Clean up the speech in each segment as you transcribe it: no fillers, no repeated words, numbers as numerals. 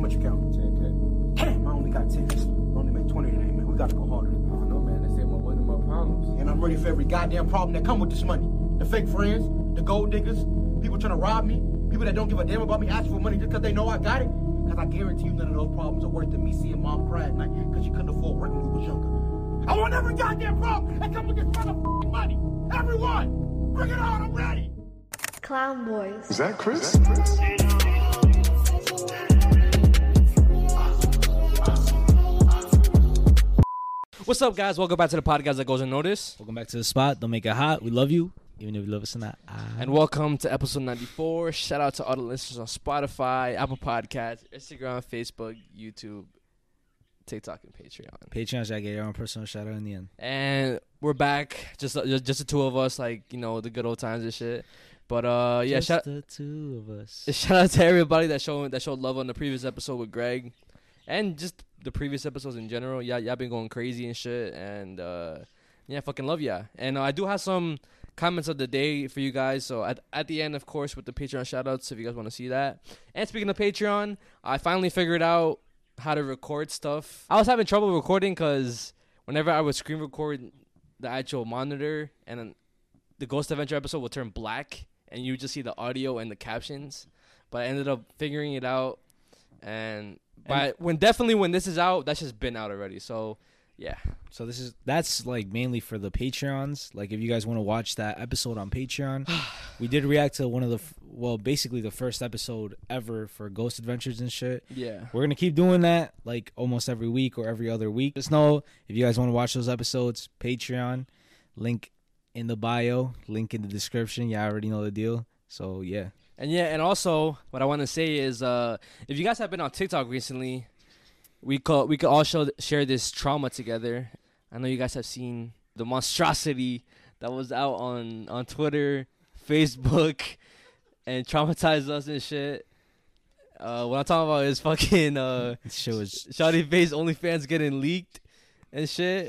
much you count? 10K. Damn, I only got 10. I only make 20 today, man. We gotta go harder. I don't know, man. They say more money, more problems. And I'm ready for every goddamn problem that come with this money. The fake friends, the gold diggers, people trying to rob me, people that don't give a damn about me asking for money just because they know I got it. Because I guarantee you none of those problems are worth me seeing mom cry at night because she couldn't afford rent when we was younger. I want every goddamn problem that come with this motherfucking money. Everyone, bring it on, I'm ready. Clown Boys. Is that Chris? What's up, guys? Welcome back to the podcast that goes unnoticed. Welcome back to the spot. Don't make it hot. We love you, even if you love us or not. And welcome to episode 94. Shout out to all the listeners on Spotify, Apple Podcasts, Instagram, Facebook, YouTube, TikTok, and Patreon. Patreon, I get your own personal shout out in the end. And we're back, just the two of us, like, you know, the good old times and shit. But yeah, Just the two of us. shout out to everybody that showed love on the previous episode with Greg, and just the previous episodes in general. Y'all been going crazy and shit, and yeah, fucking love ya. And I do have some comments of the day for you guys. So at the end, of course, with the Patreon shoutouts, if you guys want to see that. And speaking of Patreon, I finally figured out how to record stuff. I was having trouble recording because whenever I would screen record the actual monitor, and then the Ghost Adventure episode would turn black, and you just see the audio and the captions. But I ended up figuring it out, and when this is out, that's just been out already. So yeah. So that's like mainly for the Patreons. Like if you guys want to watch that episode on Patreon, we did react to one of the basically the first episode ever for Ghost Adventures and shit. Yeah. We're gonna keep doing that like almost every week or every other week. Just know if you guys want to watch those episodes, Patreon, link in the bio, link in the description. You already know the deal. So yeah. And also what I want to say is if you guys have been on TikTok recently, we could all share this trauma together. I know you guys have seen the monstrosity that was out on Twitter, Facebook, and traumatized us and shit. What I'm talking about is fucking Shit was Shawty Face OnlyFans getting leaked and shit.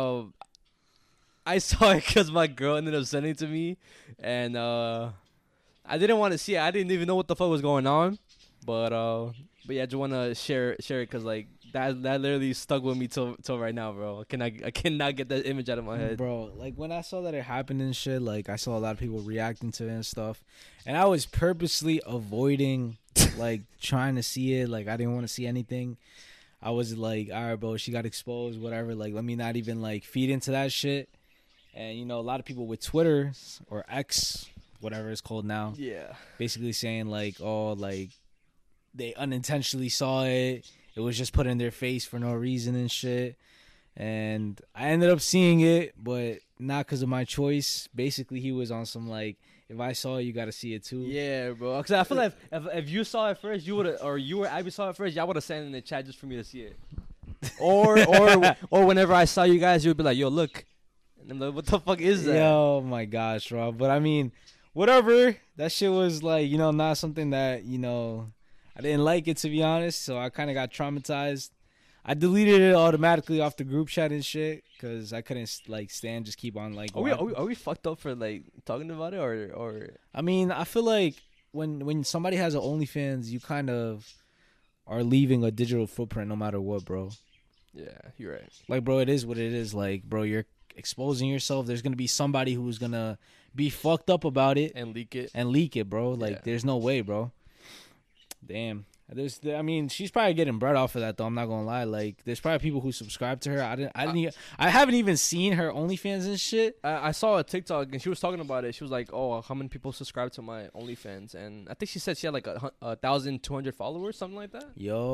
I saw it because my girl ended up sending it to me, and I didn't want to see it. I didn't even know what the fuck was going on, but yeah, I just want to share it because like that literally stuck with me till right now, bro. I cannot get that image out of my head, bro. Like when I saw that it happened and shit, like I saw a lot of people reacting to it and stuff, and I was purposely avoiding like trying to see it. Like I didn't want to see anything. I was like, all right, bro, she got exposed, whatever. Like let me not even like feed into that shit. And you know, a lot of people with Twitter or X, whatever it's called now, yeah, basically saying like, oh, like they unintentionally saw it. It was just put in their face for no reason and shit. And I ended up seeing it, but not because of my choice. Basically, he was on some like, if I saw it, you got to see it too. Yeah, bro. Because I feel like if you saw it first, you would have, or you or Abby saw it first, y'all would have sent it in the chat just for me to see it. Or whenever I saw you guys, you would be like, yo, look. And I'm like, what the fuck is that? Yo, my gosh, bro. But I mean, whatever. That shit was like, you know, not something that, you know, I didn't like it, to be honest. So I kind of got traumatized. I deleted it automatically off the group chat and shit because I couldn't like stand, just keep on like. Are we fucked up for like talking about it or? I mean, I feel like when somebody has an OnlyFans, you kind of are leaving a digital footprint no matter what, bro. Yeah, you're right. Like, bro, it is what it is. Like, bro, you're exposing yourself. There's gonna be somebody who's gonna be fucked up about it and leak it, bro. Like, yeah. There's no way, bro. Damn. I mean, she's probably getting bread off of that, though. I'm not gonna lie. Like, there's probably people who subscribe to her. I haven't even seen her OnlyFans and shit. I saw a TikTok and she was talking about it. She was like, "Oh, how many people subscribe to my OnlyFans?" And I think she said she had like 1,200 followers, something like that.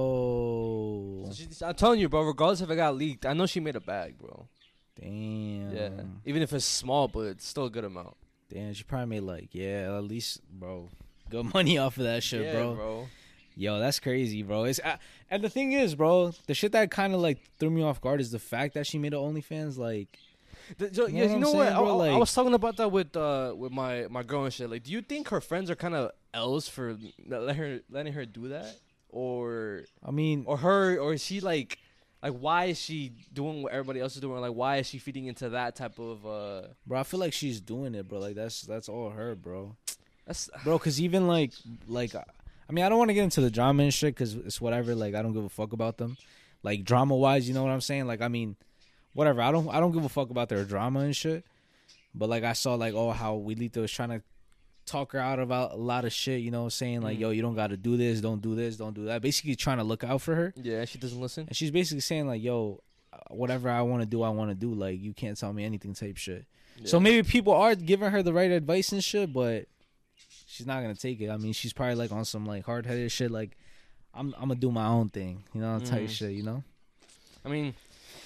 Yo, So I'm telling you, bro. Regardless if it got leaked, I know she made a bag, bro. Damn. Yeah. Even if it's small, but it's still a good amount. Damn, she probably made like, yeah, at least, bro, good money off of that shit, bro. Yo, that's crazy, bro. And the thing is, bro, the shit that kind of like threw me off guard is the fact that she made an OnlyFans. Like, you know what? I was talking about that with my girl and shit. Like, do you think her friends are kind of L's for letting her do that, or I mean, or is she like why is she doing what everybody else is doing? Like, why is she feeding into that type of bro? I feel like she's doing it, bro. Like that's all her, bro. That's bro. Because even like. I mean, I don't want to get into the drama and shit because it's whatever. Like, I don't give a fuck about them. Like, drama wise, you know what I'm saying? Like, I mean, whatever. I don't give a fuck about their drama and shit. But like, I saw like, how Wilito was trying to talk her out about a lot of shit. You know, saying like, yo, you don't got to do this, don't do that. Basically, trying to look out for her. Yeah, she doesn't listen. And she's basically saying like, yo, whatever I want to do. Like, you can't tell me anything type shit. Yeah. So maybe people are giving her the right advice and shit, but she's not gonna take it. I mean, she's probably like on some like hard headed shit. Like, I'm gonna do my own thing, you know, type shit. You know. I mean,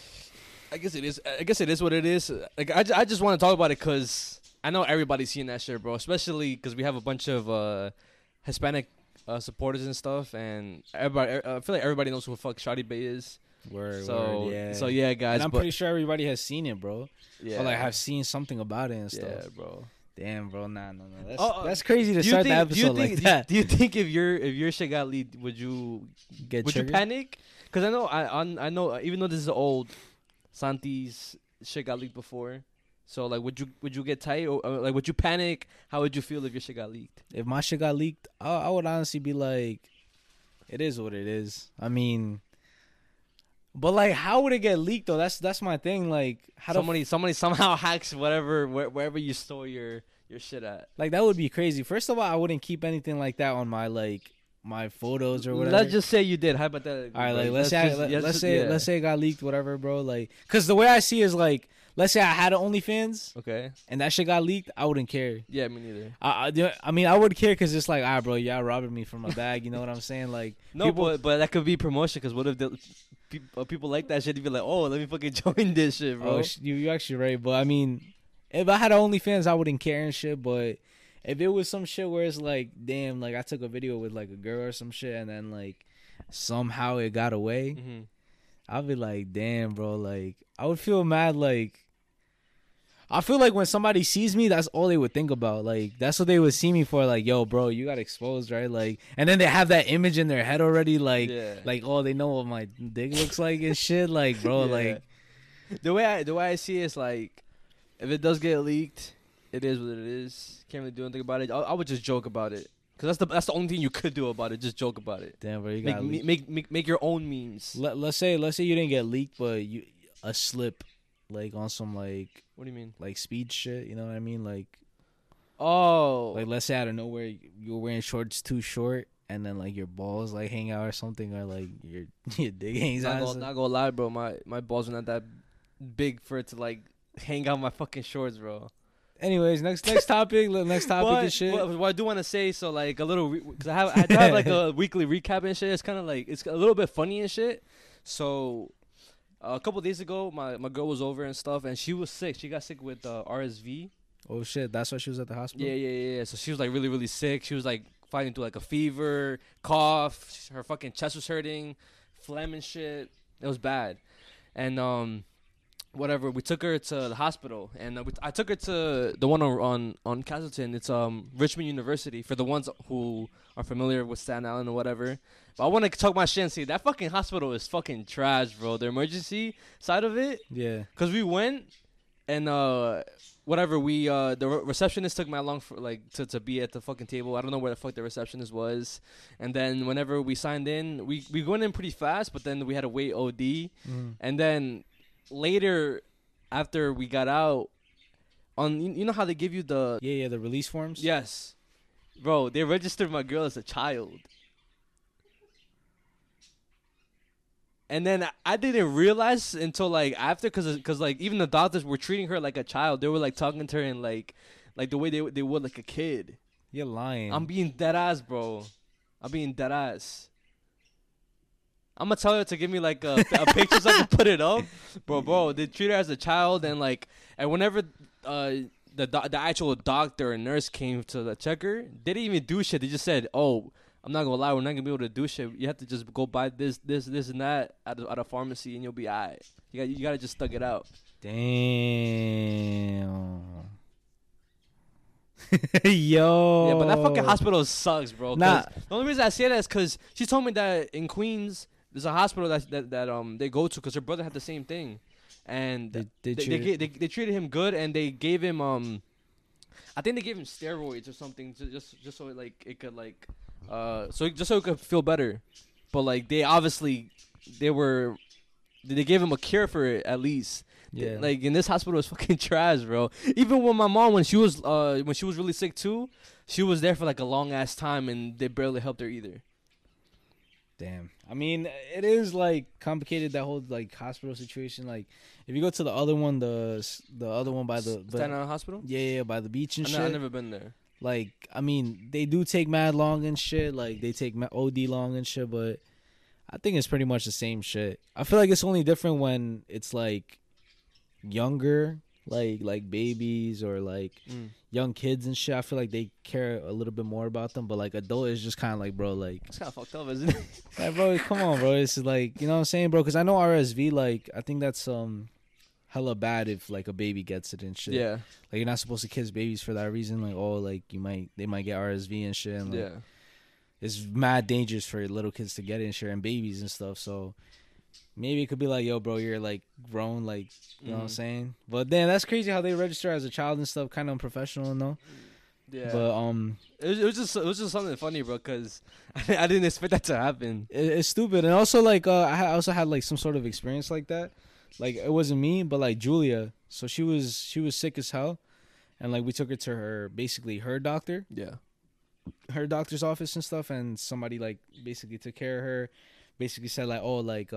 I guess it is. I guess it is what it is. Like, I just want to talk about it because I know everybody's seeing that shit, bro. Especially because we have a bunch of Hispanic supporters and stuff, and everybody. I feel like everybody knows who the fuck Shawty Bay is. Word, yeah. So yeah, guys. And I'm pretty sure everybody has seen it, bro. Yeah. Or like have seen something about it and stuff. Yeah, bro. Damn, bro. Nah. That's crazy to start the episode like that. Do you think if your shit got leaked, would you panic? Because I know even though this is old, Santi's shit got leaked before. So like, would you get tight or like would you panic? How would you feel if your shit got leaked? If my shit got leaked, I would honestly be like, it is what it is. I mean. But like, how would it get leaked though? That's my thing. Like, how somebody somehow hacks wherever you store your shit at. Like, that would be crazy. First of all, I wouldn't keep anything like that on my photos or whatever. Let's just say you did. Hypothetically. All right, like let's say it got leaked, whatever, bro. Like, cause the way I see it is like, let's say I had an OnlyFans, okay, and that shit got leaked, I wouldn't care. Yeah, me neither. I mean, I would care because it's like, bro, y'all robbing me from my bag. You know what I'm saying? Like, no, but that could be promotion. Because what if people like that shit? You'd be like, oh, let me fucking join this shit, bro. Oh, you actually right, but I mean, if I had an OnlyFans, I wouldn't care and shit. But if it was some shit where it's like, damn, like I took a video with like a girl or some shit, and then like somehow it got away, I'd be like, damn, bro. Like, I would feel mad. Like, I feel like when somebody sees me, that's all they would think about. Like, that's what they would see me for. Like, yo, bro, you got exposed, right? Like, and then they have that image in their head already. Like, like, oh, they know what my dick looks like and shit. Like, bro, like, the way I see it is like, if it does get leaked, it is what it is. Can't really do anything about it. I would just joke about it. Cause that's the only thing you could do about it. Just joke about it. Damn, bro, you got make your own memes. Let's say you didn't get leaked, but a slip, like on some like. What do you mean? Like speed shit, you know what I mean? Like, oh, like let's say out of nowhere you were wearing shorts too short, and then like your balls like hang out or something, or like your dick hangs out. Not gonna lie, bro. My balls are not that big for it to like hang out my fucking shorts, bro. Anyways, next topic. Next topic and shit. What I do want to say, so like a little, because I have like a weekly recap and shit. It's kind of like it's a little bit funny and shit. So. A couple of days ago, my girl was over and stuff, and she was sick. She got sick with RSV. Oh, shit. That's why she was at the hospital? Yeah. So she was, like, really, really sick. She was, like, fighting through, like, a fever, cough. Her fucking chest was hurting, phlegm and shit. It was bad. And, whatever, we took her to the hospital. And I took her to the one on Castleton. It's Richmond University, for the ones who are familiar with Staten Island or whatever. But I want to talk my shit and say that fucking hospital is fucking trash, bro. The emergency side of it. Yeah. Because we went and whatever, the receptionist took my long for like to be at the fucking table. I don't know where the fuck the receptionist was. And then whenever we signed in, we went in pretty fast, but then we had to wait OD. And then later, after we got out, you know how they give you the the release forms? Yes. Bro, they registered my girl as a child. And then I didn't realize until like after, cause like even the doctors were treating her like a child. They were like talking to her in like the way they would like a kid. You're lying. I'm being dead ass, bro. I'm being dead ass. I'm gonna tell her to give me like a picture so I can put it up, bro. They treat her as a child, and whenever the actual doctor or nurse came to check her, they didn't even do shit. They just said, "Oh, I'm not gonna lie, we're not gonna be able to do shit. You have to just go buy this, and that at a pharmacy, and you'll be alright. You gotta just thug it out." Damn. Yo. Yeah, but that fucking hospital sucks, bro. Nah. The only reason I say that is because she told me that in Queens there's a hospital that they go to because her brother had the same thing, and they treated him good, and they gave him I think they gave him steroids or something just so it could so just so he could feel better. But like they gave him a cure for it at least. Yeah. Like in this hospital is fucking trash, bro. Even with my mom when she was really sick too, she was there for like a long ass time and they barely helped her either. Damn. I mean, it is like complicated, that whole like hospital situation. Like if you go to the other one, the other one by the Staten Island Hospital? Yeah, by the beach and shit. I've never been there. Like, I mean, they do take mad long and shit. Like they take OD long and shit, but I think it's pretty much the same shit. I feel like it's only different when it's like younger, like babies or like young kids and shit. I feel like they care a little bit more about them, but like adult is just kind of like, bro, like It's kind of fucked up, isn't it? like, bro, come on, bro. It's like, you know what I'm saying, bro? Because I know RSV, like I think that's hella bad if like a baby gets it and shit. Yeah. Like you're not supposed to kiss babies for that reason. Like, oh, like they might get RSV and shit. And, like, Yeah. it's mad dangerous for little kids to get it and shit, and babies and stuff. So maybe it could be like, yo, bro, you're like grown, like, you know what I'm saying? But then that's crazy how they register as a child and stuff, kind of unprofessional, though. Yeah. But it was just something funny, bro, because I didn't expect that to happen. it's stupid. And also like I also had like some sort of experience like that. Like it wasn't me, but like Julia. So she was sick as hell, and like we took her to her doctor. Yeah. Her doctor's office and stuff, and somebody like basically took care of her, basically said like, oh, like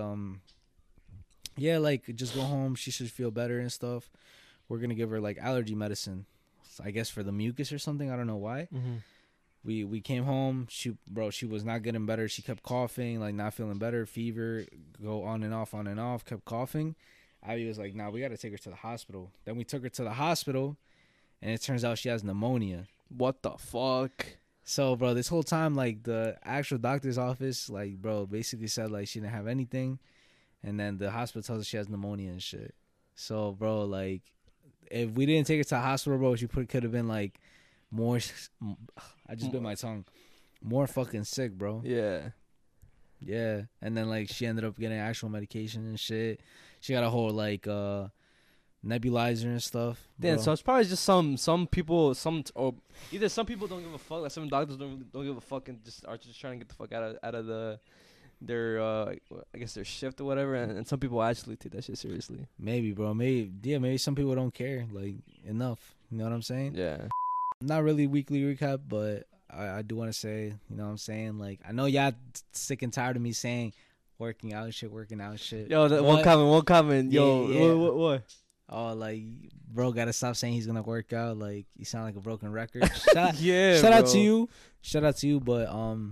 yeah, like just go home, she should feel better and stuff. We're gonna give her like allergy medicine, I guess for the mucus or something, I don't know why. We came home, she was not getting better. She kept coughing, like not feeling better, fever, go on and off, kept coughing. Abby was like, nah, we gotta take her to the hospital. Then we took her to the hospital, and it turns out she has pneumonia. What the fuck? So, bro, this whole time, like, the actual doctor's office, like, bro, basically said, like, she didn't have anything. And then the hospital tells her she has pneumonia and shit. So, bro, like, if we didn't take her to the hospital, bro, she could have been, like, more, I just bit my tongue, more fucking sick, bro. Yeah. Yeah. And then, like, she ended up getting actual medication and shit. She got a whole, like, nebulizer and stuff. Damn, bro. so it's probably just some people, or either some people don't give a fuck, like some doctors don't give a fuck and just are just trying to get the fuck out of their I guess their shift or whatever, and some people actually take that shit seriously. Maybe, bro. Maybe some people don't care, like, enough. You know what I'm saying? Yeah. Not really weekly recap, but I do want to say, you know what I'm saying? Like, I know y'all sick and tired of me saying working out shit. Yo, one comment. Yo, Yeah. what? Oh, like, bro, gotta stop saying he's gonna work out. Like, you sound like a broken record. Yeah, shout out bro. to you. Shout out to you. But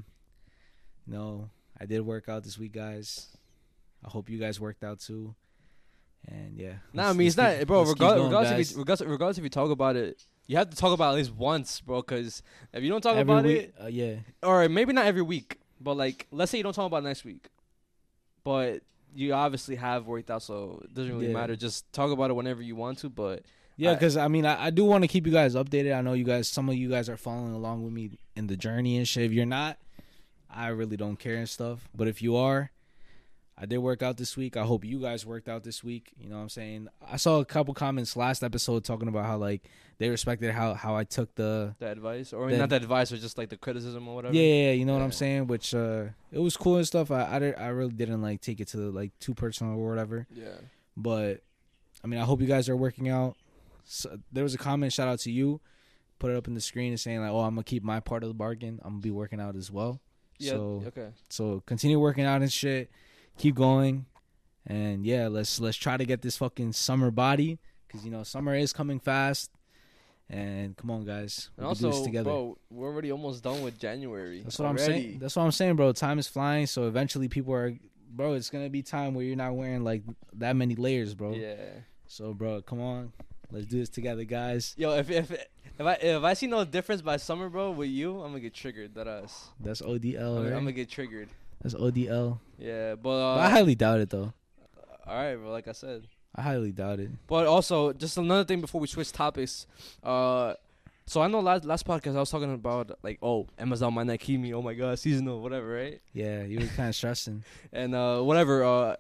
no, I did work out this week, guys. I hope you guys worked out too. And yeah. Nah, I mean it's not, bro. Regardless, Regardless if you talk about it, you have to talk about it at least once, bro. Because if you don't talk every about week, it, yeah. or maybe not every week, but like let's say you don't talk about it next week, but you obviously have worked out, so it doesn't really Yeah. matter. Just talk about it whenever you want to. But Yeah, because I mean, I do want to keep you guys updated. I know you guys, some of you guys are following along with me in the journey and shit. If you're not, I really don't care and stuff. But if you are, I did work out this week. I hope you guys worked out this week. You know what I'm saying? I saw a couple comments last episode talking about how, like, they respected how I took the advice, or The- not the advice, but just like the criticism or whatever. yeah, you know what I'm Yeah. saying? Which it was cool and stuff. I really didn't like take it to like too personal or whatever. Yeah. But I mean, I hope you guys are working out. So, there was a comment, shout out to you, put it up in the screen and saying like, "Oh, I'm gonna keep my part of the bargain. I'm gonna be working out as well." Yeah. So Okay. so continue working out and shit. Keep going, and yeah, let's try to get this fucking summer body, because you know summer is coming fast. And come on, guys, we And can do this also, together. bro, we're already almost done with January. That's what I'm already. saying. That's what I'm saying, bro. Time is flying, so eventually people are, bro. It's gonna be time where you're not wearing like that many layers, bro. Yeah. So, bro, come on, let's do this together, guys. Yo, if I see no difference by summer, bro, with you, I'm gonna get triggered. That us. That's ODL, I'm right? gonna get triggered. That's ODL. Yeah, But I highly doubt it, though. all right, bro. Like I said. I highly doubt it. But also, just another thing before we switch topics. So I know last podcast I was talking about like, oh, Amazon might not keep me. Oh my god, seasonal, whatever, right? Yeah, you were kind of stressing. And whatever.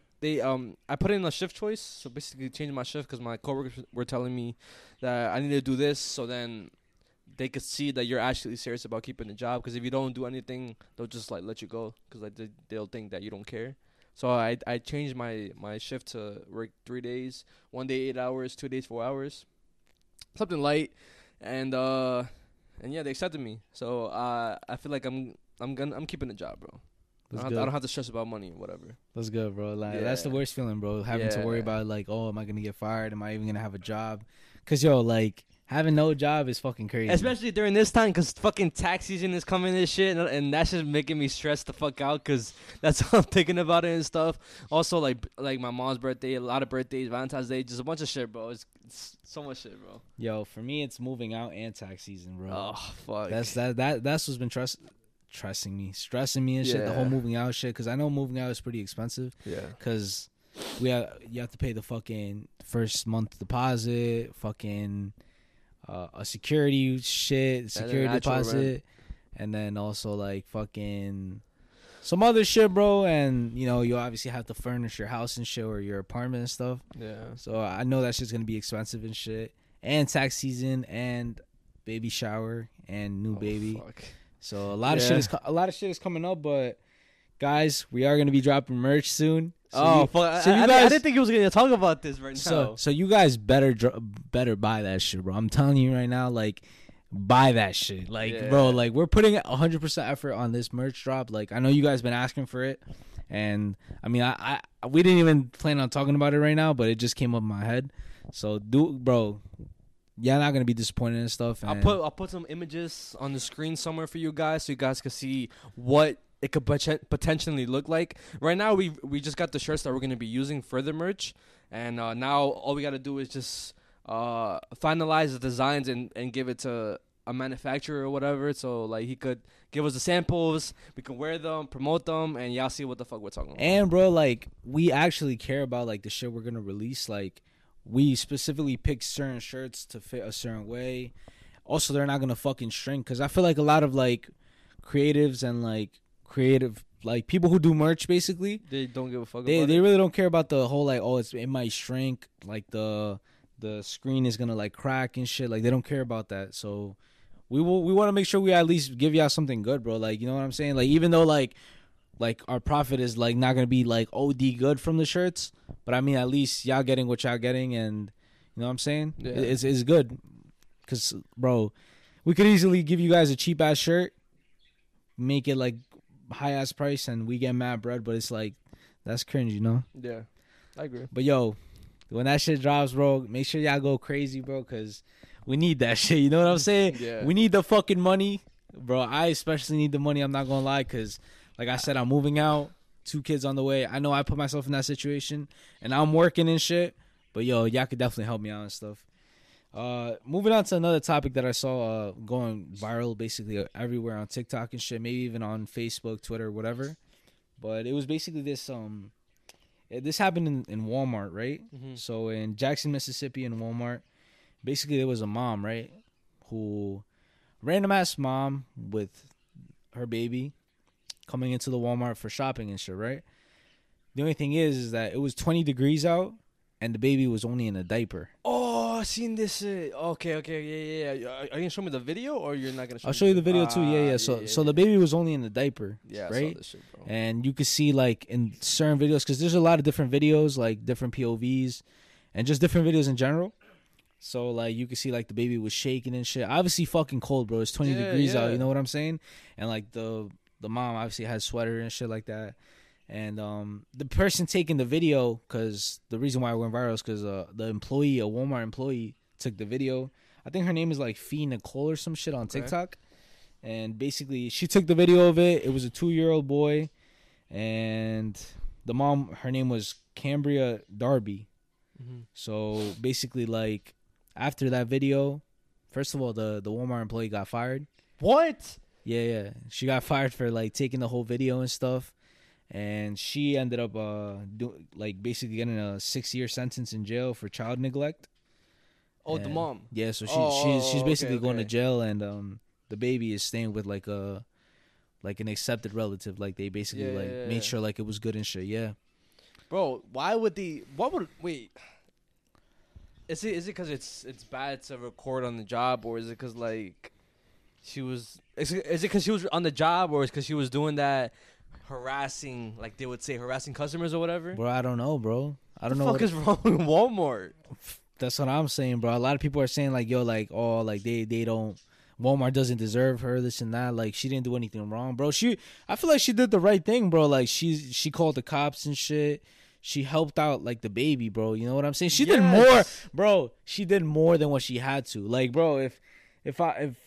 I put in a shift choice, so basically changing my shift because my coworkers were telling me that I need to do this. So then they could see that you're actually serious about keeping the job. Because if you don't do anything, they'll just like let you go. Because like they'll think that you don't care. So I changed my shift to work 3 days, 1 day 8 hours, 2 days 4 hours, something light, and yeah, they accepted me. So I feel like I'm keeping the job, bro. I don't have to stress about money or whatever. That's good, bro. Like that's the worst feeling, bro. Having to worry about like, oh, am I gonna get fired? Am I even gonna have a job? Cause yo, like having no job is fucking crazy. Especially during this time, cause fucking tax season is coming and shit, and that's just making me stressed the fuck out. Cause that's how I'm thinking about it and stuff. Also, like my mom's birthday, a lot of birthdays, Valentine's Day, just a bunch of shit, bro. It's so much shit, bro. Yo, for me, it's moving out and tax season, bro. Oh fuck. That's what's been stressing me and shit. The whole moving out shit, because I know moving out is pretty expensive. Yeah. Because you have to pay the fucking first month deposit, fucking a security deposit, rent. And then also like fucking some other shit, bro. And you know, you obviously have to furnish your house and shit or your apartment and stuff. Yeah. So I know that shit's gonna be expensive and shit. And tax season and baby shower and new baby. Fuck. So a lot of shit is coming up, but guys, we are gonna be dropping merch soon. So I didn't think he was gonna talk about this right now. So you guys better buy that shit, bro. I'm telling you right now, like buy that shit, like bro, like we're putting 100% effort on this merch drop. Like I know you guys been asking for it, and I mean we didn't even plan on talking about it right now, but it just came up in my head. So bro. Yeah, not gonna be disappointed and stuff. And I'll put some images on the screen somewhere for you guys, so you guys can see what it could potentially look like. Right now, we just got the shirts that we're gonna be using for the merch, and now all we gotta do is just finalize the designs and give it to a manufacturer or whatever. So like he could give us the samples, we can wear them, promote them, and y'all see what the fuck we're talking about. And bro, like we actually care about like the shit we're gonna release, like. We specifically pick certain shirts to fit a certain way. Also, they're not gonna fucking shrink, because I feel like a lot of like creatives and like creative like people who do merch, basically, they don't give a fuck. They really don't care about the whole like, oh, it might shrink, like the screen is gonna like crack and shit. Like they don't care about that. So we want to make sure we at least give y'all something good, bro. Like, you know what I'm saying? Like even though like our profit is like not gonna be like OD good from the shirts, but I mean at least y'all getting what y'all getting, and you know what I'm saying? Yeah. It's good, cause bro, we could easily give you guys a cheap ass shirt, make it like high ass price, and we get mad bread, but it's like that's cringe, you know? Yeah, I agree. But yo, when that shit drops, bro, make sure y'all go crazy, bro, cause we need that shit. You know what I'm saying? Yeah. We need the fucking money, bro. I especially need the money. I'm not gonna lie, cause. Like I said, I'm moving out, 2 kids on the way. I know I put myself in that situation, and I'm working and shit. But, yo, y'all could definitely help me out and stuff. Moving on to another topic that I saw going viral basically everywhere on TikTok and shit, maybe even on Facebook, Twitter, whatever. But it was basically this this happened in Walmart, right? Mm-hmm. So in Jackson, Mississippi, in Walmart, basically there was a mom, right, who random-ass mom with her baby, coming into the Walmart for shopping and shit, right? The only thing is that it was 20 degrees out, and the baby was only in a diaper. Oh, I seen this shit. Okay, yeah. Are you gonna show me the video, or you're not gonna show me? I'll show you the video too, yeah. So the baby was only in the diaper, yeah, right? I saw this shit, bro. And you could see, like, in certain videos, because there's a lot of different videos, like, different POVs, and just different videos in general. So, like, you could see, like, the baby was shaking and shit. Obviously fucking cold, bro. It's 20 degrees out, you know what I'm saying? And, like, the mom obviously had sweater and shit like that. And the person taking the video, because the reason why it went viral is because the employee, a Walmart employee, took the video. I think her name is like Fee Nicole or some shit on TikTok. And basically, she took the video of it. It was a 2-year-old boy. And the mom, her name was Cambria Darby. Mm-hmm. So basically, like, after that video, first of all, the Walmart employee got fired. What? Yeah. She got fired for, like, taking the whole video and stuff. And she ended up, basically getting a 6-year sentence in jail for child neglect. Oh, and the mom? Yeah, so she's basically going to jail, and the baby is staying with, like, an accepted relative. Like, they basically, made sure, like, it was good and shit, yeah. Bro, wait. Is it because it's bad to record on the job, or is it because, like... she was. Is it because she was on the job, or is because she was doing that harassing, like they would say, harassing customers or whatever? Bro, I don't know, bro. I don't know. What the fuck is wrong with Walmart? That's what I'm saying, bro. A lot of people are saying like, yo, like, oh, like they don't. Walmart doesn't deserve her, this and that. Like, she didn't do anything wrong, bro. I feel like she did the right thing, bro. Like, she called the cops and shit. She helped out like the baby, bro. You know what I'm saying? She did more, bro. She did more than what she had to. Like, bro, if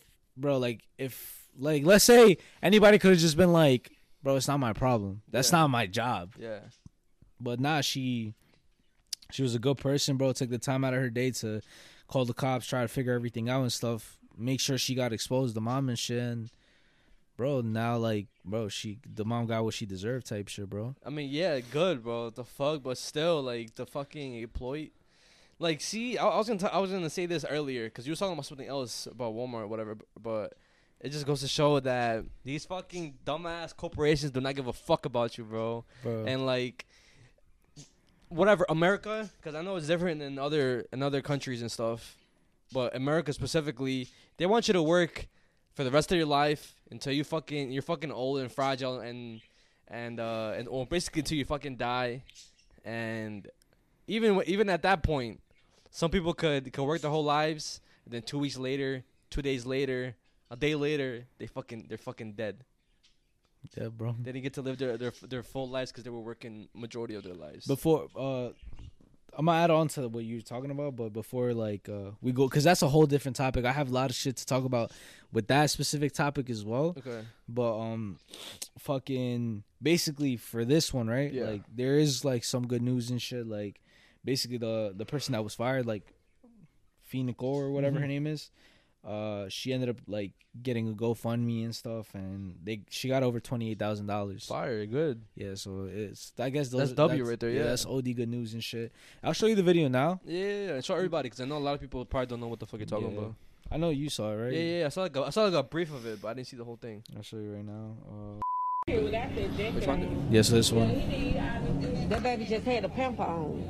let's say anybody could have just been like, bro, it's not my problem. That's not my job. Yeah. But nah, she was a good person, bro. Took the time out of her day to call the cops, try to figure everything out and stuff. Make sure she got exposed, the mom and shit. And bro, now like, bro, the mom got what she deserved, type shit, bro. I mean, yeah, good, bro. The fuck, but still, like the fucking employee. Like, see, I was gonna say this earlier because you were talking about something else about Walmart or whatever, but it just goes to show that these fucking dumbass corporations do not give a fuck about you, bro. And like, whatever, America, because I know it's different in other countries and stuff, but America specifically, they want you to work for the rest of your life until you're fucking old and fragile and or basically until you fucking die. And even at that point, some people could work their whole lives, and then 2 weeks later, 2 days later, a day later, they're fucking dead. Yeah, bro. They didn't get to live their full lives because they were working majority of their lives. Before, I'm gonna add on to what you were talking about, but before like we go, because that's a whole different topic. I have a lot of shit to talk about with that specific topic as well. Okay. But fucking basically for this one, right? Yeah. Like there is like some good news and shit. Like basically the person that was fired, like Phoenix or whatever her name is, she ended up like getting a GoFundMe and stuff, and she got over $28,000. Fire, good. Yeah, so it's, I guess that's W right there. Yeah, that's OD good news and shit. I'll show you the video now. Yeah, show everybody because I know a lot of people probably don't know what the fuck you're talking about. I know you saw it, right? Yeah. I saw like a brief of it, but I didn't see the whole thing. I'll show you right now. Which one? Yes, this one. That baby just had a pamper on.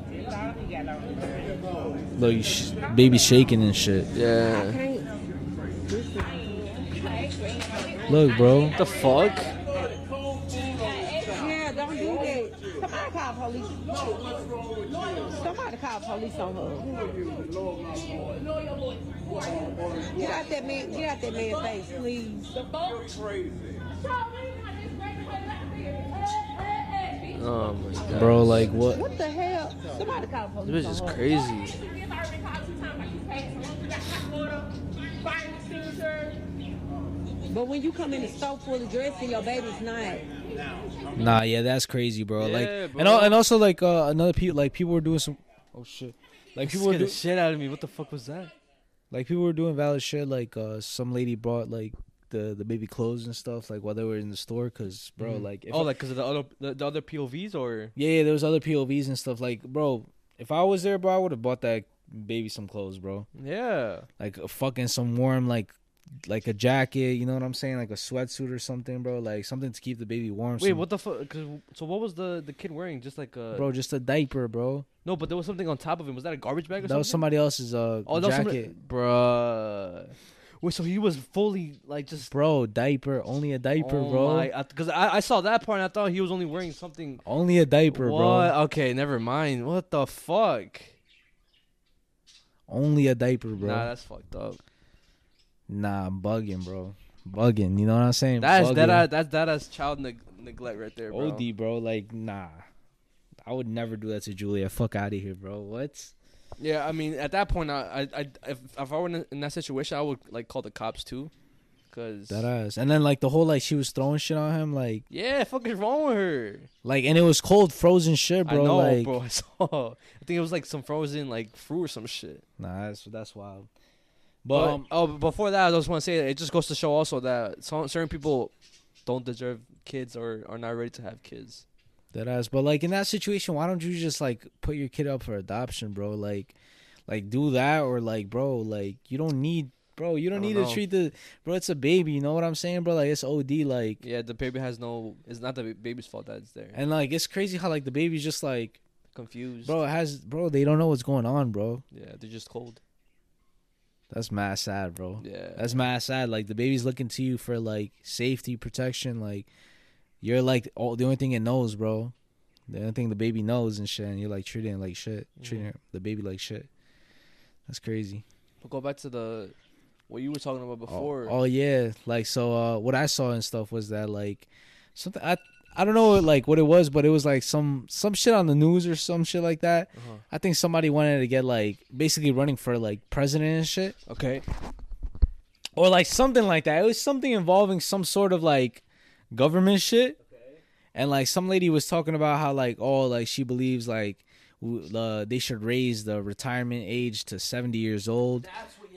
Look, baby shaking and shit. Yeah. Look, bro. What the fuck? Yeah, don't do that. Somebody call police. Somebody call police on her. Get out that man's face, please. Oh my god. Bro, like what? What the hell? Somebody call police. This bitch is crazy. But when you come in the store full of dress and your baby's not. Nah, yeah, that's crazy, bro. Yeah, like, bro. and also like another people, like people were doing some. Oh shit! Like people were the shit out of me. What the fuck was that? Like people were doing valid shit. Like some lady brought like the baby clothes and stuff, like while they were in the store, cause bro, like if like because of the other POVs or yeah, there was other POVs and stuff. Like bro, if I was there, bro, I would have bought that baby some clothes, bro. Yeah, like a fucking some warm like a jacket, you know what I'm saying, like a sweatsuit or something, bro, like something to keep the baby warm. Wait, what the fuck? So what was the kid wearing? Just like a bro, just a diaper, bro. No, but there was something on top of him. Was that a garbage bag or something? That was somebody else's jacket, bruh. Wait, so he was fully like just bro, diaper, only a diaper, bro. Because I saw that part and I thought he was only wearing something. Only a diaper, what? bro. Okay, never mind. What the fuck? Only a diaper, bro. Nah, that's fucked up. Nah, I'm bugging, bro. Bugging, you know what I'm saying? That's bugging. that's child neglect right there, bro. OD, bro. Like, nah. I would never do that to Julia. Fuck out of here, bro. What? Yeah, I mean, at that point, if I were in that situation, I would like call the cops too, cause that ass. And then like the whole like she was throwing shit on him, like yeah, fuck is wrong with her? Like, and it was cold, frozen shit, bro. I know, like, bro. I saw. I think it was like some frozen like fruit or some shit. Nah, that's wild. But before that, I just want to say that it just goes to show also that certain people don't deserve kids or are not ready to have kids. That ass. But like in that situation, why don't you just like put your kid up for adoption, bro? Like do that, or like, bro, like you don't need to treat bro. It's a baby, you know what I'm saying, bro? Like it's OD, like yeah, the baby has it's not the baby's fault that it's there. And like it's crazy how like the baby's just like confused, bro. They don't know what's going on, bro. Yeah, they're just cold. That's mad sad, bro. Yeah. That's mad sad. Like the baby's looking to you for like safety, protection. Like you're like the only thing it knows, bro. The only thing the baby knows and shit. And you're like treating it like shit, treating the baby like shit. That's crazy. We'll go back to what you were talking about before. Oh yeah, like so. What I saw and stuff was that like something I don't know like what it was, but it was like some shit on the news or some shit like that. I think somebody wanted to get like basically running for like president and shit, Okay. or like something like that. It was something involving some sort of like government shit, and like some lady was talking about how like like she believes like they should raise the retirement age to 70 years old. That's what. Yeah.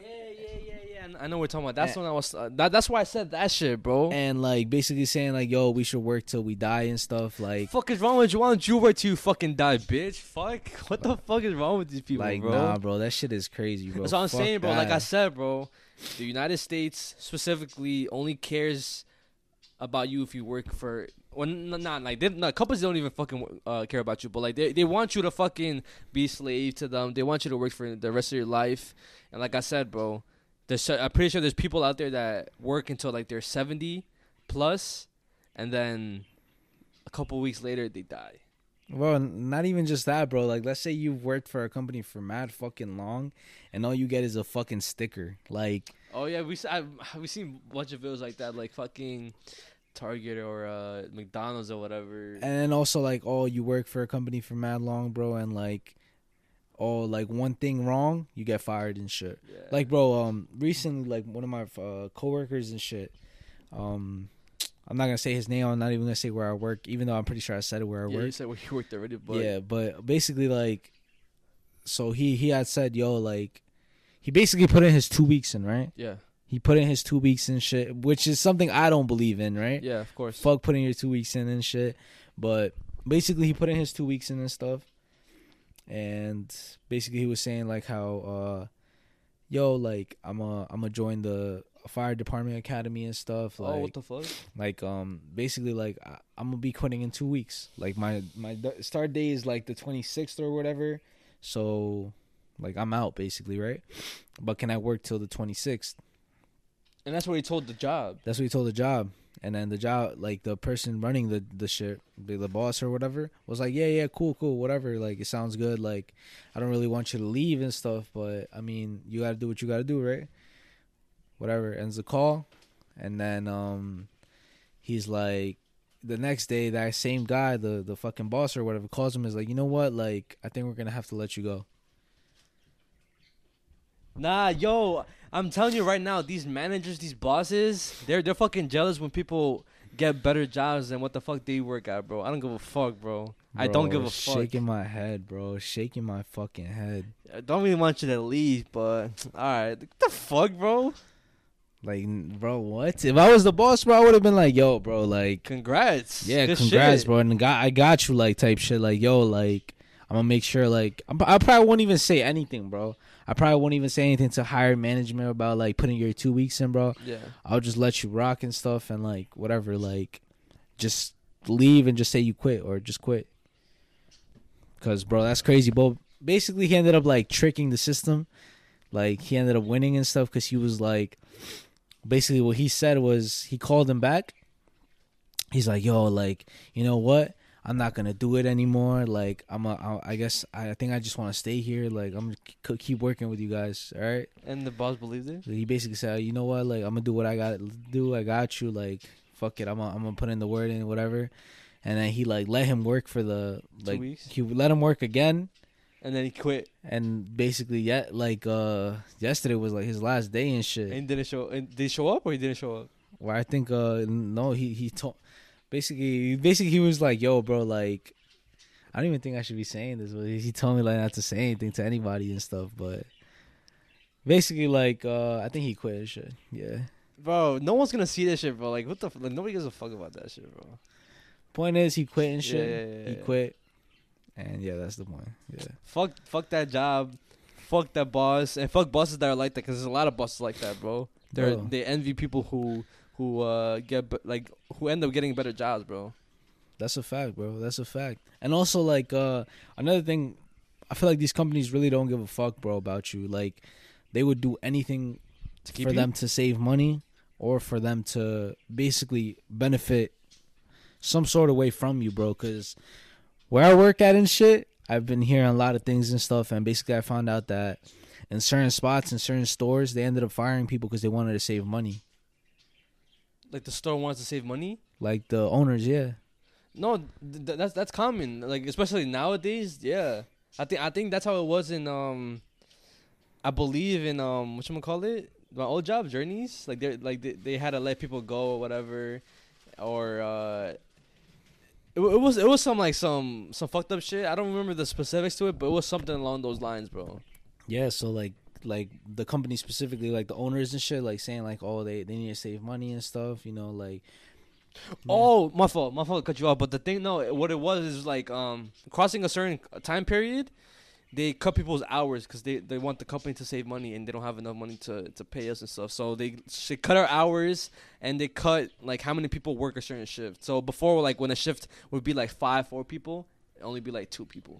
I know what we're talking about. That's when I was. That's why I said that shit, bro. And like basically saying like, yo, we should work till we die and stuff. Like, Fuck is wrong with you? Why don't you work till you fucking die, bitch? Fuck. What the fuck is wrong with these people, like bro? nah, bro, that shit is crazy, bro. That's what I'm Fuck saying, bro. that. Like I said, bro, the United States specifically only cares about you if you work for. Well, not like companies don't even fucking care about you, but like they want you to fucking be slave to them. They want you to work for the rest of your life. And like I said, bro, I'm pretty sure there's people out there that work until like they're 70 plus, and then a couple weeks later they die. Well, not even just that, bro. Like, let's say you've worked for a company for mad fucking long, and all you get is a fucking sticker. Like, oh yeah, we seen a bunch of videos like that, like fucking Target or McDonald's or whatever. and then also like, oh, you work for a company for mad long, bro, and like, oh, like one thing wrong, you get fired and shit. Yeah. Like, bro, recently, like one of my coworkers and shit, I'm not gonna say his name. I'm not even gonna say where I work, even though I'm pretty sure I said it where I Yeah, work. you said where you worked already, but Yeah, but basically, like, so he had said, yo, like, he basically put in his 2 weeks in, right? yeah, He put in his 2 weeks in shit, which is something I don't believe in, right? yeah, of course. Fuck putting your 2 weeks in and shit. But basically, he put in his 2 weeks in and stuff. And basically, he was saying, like, how, yo, like, I'm a join the fire department academy and stuff. Like, Oh, what the fuck? like, basically, like, I'm gonna be quitting in 2 weeks. Like, my start date is like the 26th or whatever. So, like, I'm out basically, right? But can I work till the 26th? And that's what he told the job. That's what he told the job. And then the job, like, the person running the shit, the boss or whatever, was like, yeah, cool, whatever. Like, it sounds good. Like, I don't really want you to leave and stuff, but I mean, you gotta do what you gotta do, right? Whatever. Ends the call, and then he's like, the next day, that same guy, the fucking boss or whatever, calls him, is like, you know what? Like, I think we're gonna have to let you go. Nah, yo, I'm telling you right now, these managers, these bosses, they're fucking jealous when people get better jobs than what the fuck they work at, bro. I don't give a fuck, bro. I don't give a fuck. Shaking my head, bro. Shaking my fucking head. I don't really want you to leave, but alright. What the fuck, bro? Like, bro, what? If I was the boss, bro, I would have been like, yo, bro, like, Congrats. yeah, Good congrats, shit. bro. And I got you, like, type shit. Like, yo, like, I'm gonna make sure, like, I probably won't even say anything, bro. I probably won't even say anything to higher management about, like, putting your 2 weeks in, bro. Yeah. I'll just let you rock and stuff and, like, whatever, like, just leave and just say you quit or just quit. Because, bro, that's crazy. But basically, he ended up, like, tricking the system. Like, he ended up winning and stuff because he was, like, basically what he said was he called him back. He's like, yo, like, you know what? I'm not gonna do it anymore. Like, I guess I think I just want to stay here. Like, I'm gonna keep working with you guys. All right. And the boss believed it? So he basically said, you know what? Like, I'm gonna do what I gotta do. I got you. Like, fuck it. I'm gonna put in the word in whatever. And then he like let him work for the 2 weeks. He let him work again. And then he quit. And basically, yeah, like yesterday was like his last day and shit. And didn't show. And did he show up or he didn't show up? Where I think no, he told. Basically, he was like, "Yo, bro, like, I don't even think I should be saying this." But he told me like not to say anything to anybody and stuff. But basically, like, I think he quit and shit. Yeah. Bro, no one's gonna see this shit, bro. Like, what the? Like, nobody gives a fuck about that shit, bro. Point is, he quit and shit. Yeah. He quit, and yeah, that's the point. Yeah. Fuck that job. Fuck that boss. And fuck bosses that are like that, because there's a lot of bosses like that, bro. Bro. They envy people who who end up getting better jobs, bro. That's a fact, bro. That's a fact. And also, like, another thing, I feel like these companies really don't give a fuck, bro, about you. Like, they would do anything To keep for you? them to save money or for them to basically benefit some sort of way from you, bro. Because where I work at and shit, I've been hearing a lot of things and stuff, and basically I found out that in certain spots, in certain stores, they ended up firing people because they wanted to save money. Like the store wants to save money. Like the owners, yeah. No, that's common. Like especially nowadays. Yeah, I think that's how it was in I believe in whatchamacallit, my old job, Journeys. Like they had to let people go or whatever, or it was some fucked up shit. I don't remember the specifics to it, but it was something along those lines, bro. Yeah, so like the company specifically, like the owners and shit, like saying like, oh, they need to save money and stuff, you know, like. Oh, my fault to cut you off. But the thing, no, what it was is like crossing a certain time period, they cut people's hours because they want the company to save money and they don't have enough money to pay us and stuff. So they cut our hours and they cut like how many people work a certain shift. So before, like when a shift would be like 4 people, it only be like 2 people.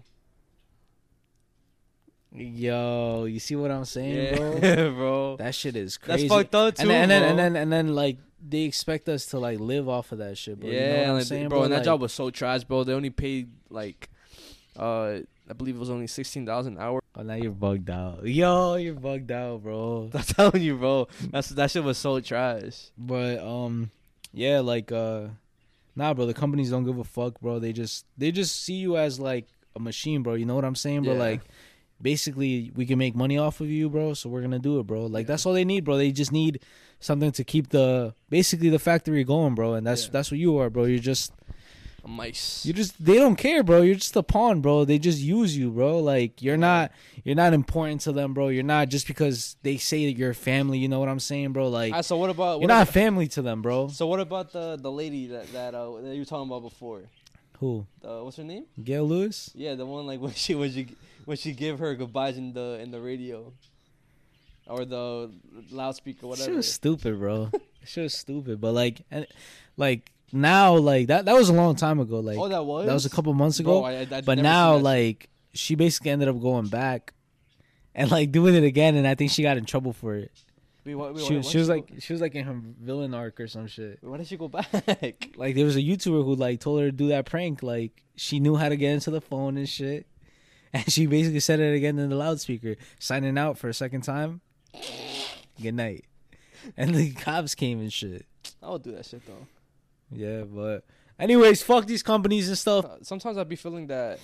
Yo, you see what I'm saying, bro? Yeah, bro. That shit is crazy. That's fucked up too, and bro. then like they expect us to like live off of that shit, bro. Yeah, you know what I'm like, saying, bro. And that Like, job was so trash, bro. They only paid like, I believe it was only $16 an hour. Oh, now you're bugged out. Yo, you're bugged out, bro. I'm telling you, bro. That shit was so trash. But yeah, like nah, bro. The companies don't give a fuck, bro. They just see you as like a machine, bro. You know what I'm saying, bro? Yeah. Like. Basically, we can make money off of you, bro. So we're gonna do it, bro. Like that's all they need, bro. They just need something to keep the factory going, bro. And that's what you are, bro. You're just Mice. they don't care, bro. You're just a pawn, bro. They just use you, bro. Like you're not important to them, bro. You're not just because they say that you're family. You know what I'm saying, bro? Like So what about you're not family to them, bro. So what about the lady that you were talking about before? Who? What's her name? Gail Lewis? Yeah, the one like when she give her goodbyes in the radio, or the loudspeaker, whatever. She was stupid, bro. She was stupid, but like now, like that was a long time ago. Like that was a couple months ago. Bro, I but never now, seen that like she basically ended up going back and like doing it again, and I think she got in trouble for it. She was like in her villain arc or some shit. Why did she go back? Like there was a YouTuber who like told her to do that prank. Like she knew how to get into the phone and shit, and she basically said it again in the loudspeaker, signing out for a second time. Good night, and the cops came and shit. I would do that shit though. Yeah, but anyways, fuck these companies and stuff. Sometimes I'd be feeling that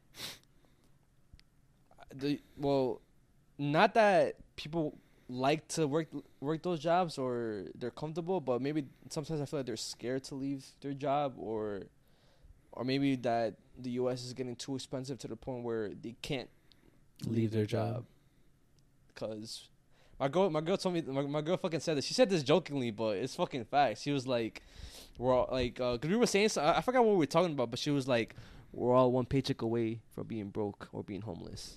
not that people like to work those jobs or they're comfortable, but maybe sometimes I feel like they're scared to leave their job, or maybe that the U.S. is getting too expensive to the point where they can't Leave their job. Because my girl told me, my girl fucking said this. She said this jokingly, but it's fucking facts. She was like, we're all like, cause we were saying, I forgot what we were talking about, but she was like, we're all one paycheck away from being broke or being homeless.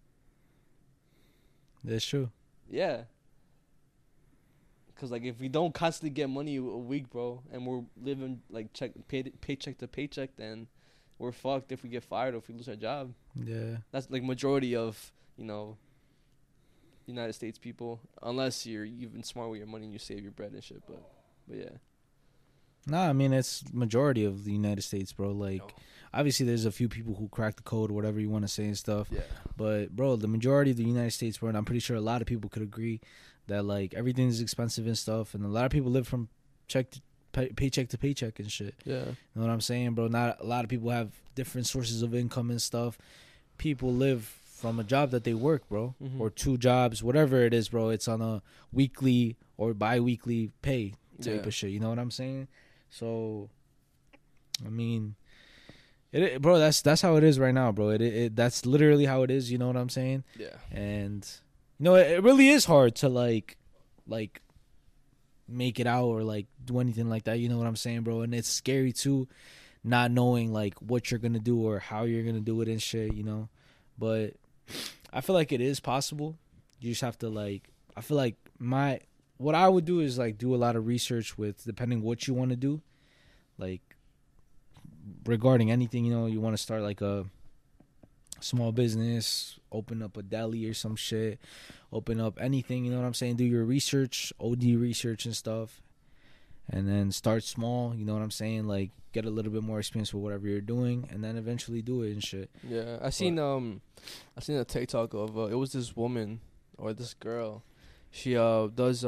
That's true. Yeah. Cause like if we don't constantly get money a week, bro, and we're living like paycheck to paycheck, then we're fucked if we get fired or if we lose our job. Yeah. That's like majority of, United States people, unless you've been smart with your money and you save your bread and shit. But yeah. Nah, I mean it's majority of the United States, bro. Like obviously there's a few people who crack the code, whatever you want to say and stuff. Yeah. But bro, the majority of the United States, bro, and I'm pretty sure a lot of people could agree that like everything is expensive and stuff, and a lot of people live from paycheck to paycheck and shit. Yeah. You know what I'm saying, bro? Not a lot of people have different sources of income and stuff. People live from a job that they work, bro, or 2 jobs, whatever it is, bro. It's on a weekly or bi-weekly pay type of shit. You know what I'm saying? So, I mean, bro, that's how it is right now, bro. That's literally how it is. You know what I'm saying? Yeah. And it really is hard to like make it out or like do anything like that. You know what I'm saying, bro? And it's scary too, not knowing like what you're gonna do or how you're gonna do it and shit. But I feel like it is possible. You just have to like. I feel like what I would do is like do a lot of research with depending what you want to do, like regarding anything. You want to start like a small business, open up a deli or some shit, open up anything, you know what I'm saying? Do your research, OD research and stuff, and then start small, you know what I'm saying? Like, get a little bit more experience with whatever you're doing, and then eventually do it and shit. Yeah, I seen a TikTok of it was this woman or this girl. She does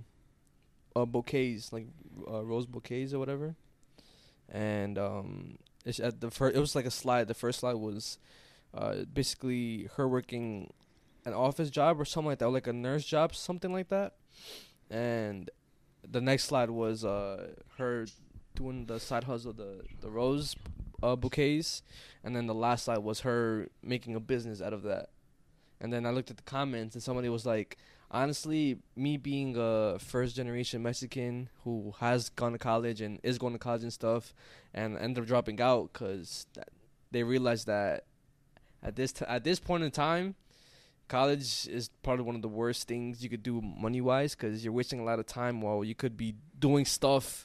bouquets, like rose bouquets or whatever. And it's at the first, it was like a slide. The first slide was basically her working an office job or something like that, or like a nurse job, something like that. And the next slide was her doing the side hustle, the rose bouquets, and then the last slide was her making a business out of that. And then I looked at the comments, and somebody was like, honestly, me being a first generation Mexican who has gone to college and is going to college and stuff, and ended up dropping out because they realized that at this point in time, college is probably one of the worst things you could do money wise, because you're wasting a lot of time while you could be doing stuff,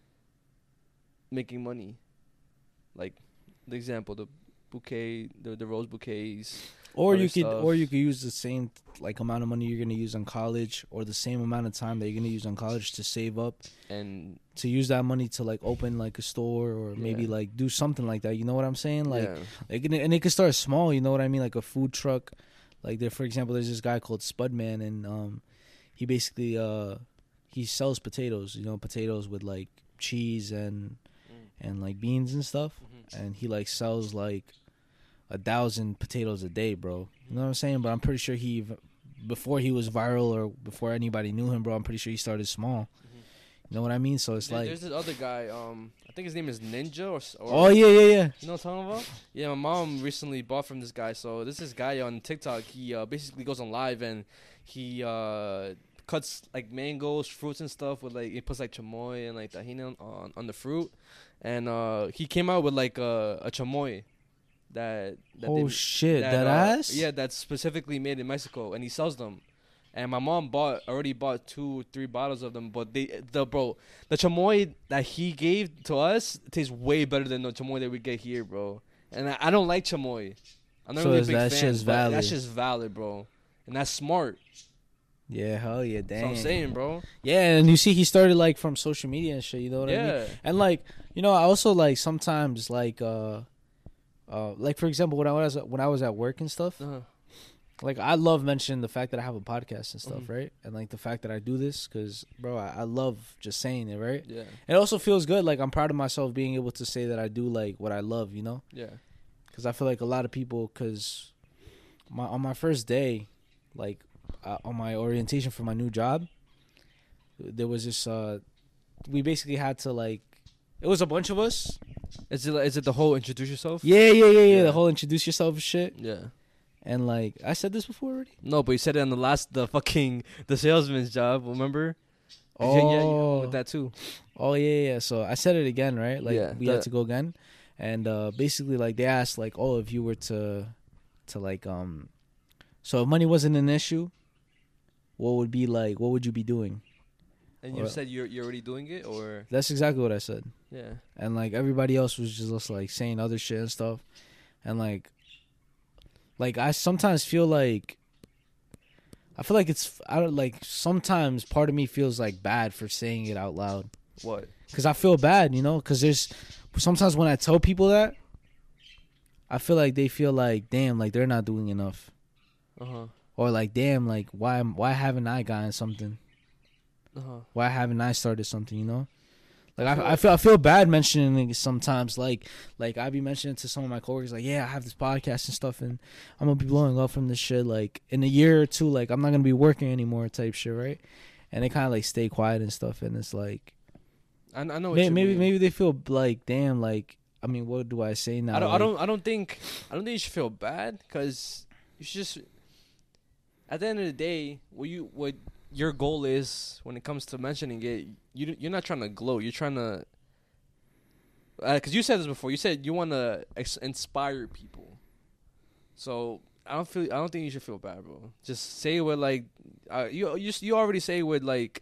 making money. Like the example, the bouquet, the rose bouquets. Or you stuff. could use the same like amount of money you're gonna use on college, or the same amount of time that you're gonna use on college to save up, and to use that money to like open like a store, or maybe like do something like that. You know what I'm saying? Like, and it could start small. You know what I mean? Like a food truck. Like there, for example, there's this guy called Spudman, and he basically he sells potatoes. You know, potatoes with like cheese and like beans and stuff, and he like sells like 1,000 potatoes a day, bro. You know what I'm saying? But I'm pretty sure before he was viral or before anybody knew him, bro, I'm pretty sure he started small. You know what I mean? So it's like, there's this other guy. I think his name is Ninja or oh yeah. You know what I'm talking about? Yeah, my mom recently bought from this guy. So this guy on TikTok. He basically goes on live and he cuts like mangoes, fruits and stuff with like, he puts like chamoy and like tahini on the fruit, and he came out with like a chamoy. That ass? Yeah, that's specifically made in Mexico, and he sells them. And my mom already bought 2-3 bottles of them, but the chamoy that he gave to us tastes way better than the chamoy that we get here, bro. And I don't like chamoy. I'm not really a big fan. That's just valid, bro. And that's smart. Yeah, hell yeah, damn. That's what I'm saying, bro. Yeah, and you see, he started like from social media and shit. You know what I mean? And like, you know, I also like sometimes like for example, when I was at work and stuff, like I love mentioning the fact that I have a podcast and stuff, right? And like the fact that I do this, because bro, I love just saying it, right? Yeah. It also feels good. Like I'm proud of myself being able to say that I do like what I love, you know? Yeah. Because I feel like a lot of people, because on my first day, like on my orientation for my new job, there was this. We basically had to like. It was a bunch of us. Is it the whole introduce yourself? Yeah. The whole introduce yourself shit. Yeah. And like I said this before already. No, but you said it on the salesman's job. Remember? Oh, yeah, with that too. Oh yeah. So I said it again, right? Like we had to go again, and basically like they asked like, oh, if you were to like so if money wasn't an issue, what would you be doing? And you said you're already doing it, or? That's exactly what I said. Yeah. And like everybody else was just like saying other shit and stuff, and like I sometimes feel like sometimes part of me feels like bad for saying it out loud. What? Because I feel bad, you know. Because there's sometimes when I tell people that, I feel like they feel like, damn, like they're not doing enough. Or like, damn, like why haven't I gotten something? Why haven't I started something, you know? Like I feel bad mentioning it sometimes. Like I be mentioning to some of my coworkers, like, yeah, I have this podcast and stuff, and I'm gonna be blowing up from this shit. Like in a year or two, like I'm not gonna be working anymore, type shit, right? And they kind of like stay quiet and stuff, and it's like, I know what maybe they feel like, damn, like I mean, what do I say now? I don't think you should feel bad, because you should just, at the end of the day, what your goal is when it comes to mentioning it, you're not trying to gloat. You're trying to, because you said this before. You said you want to inspire people. So I don't think you should feel bad, bro. Just say it with like, you already say it with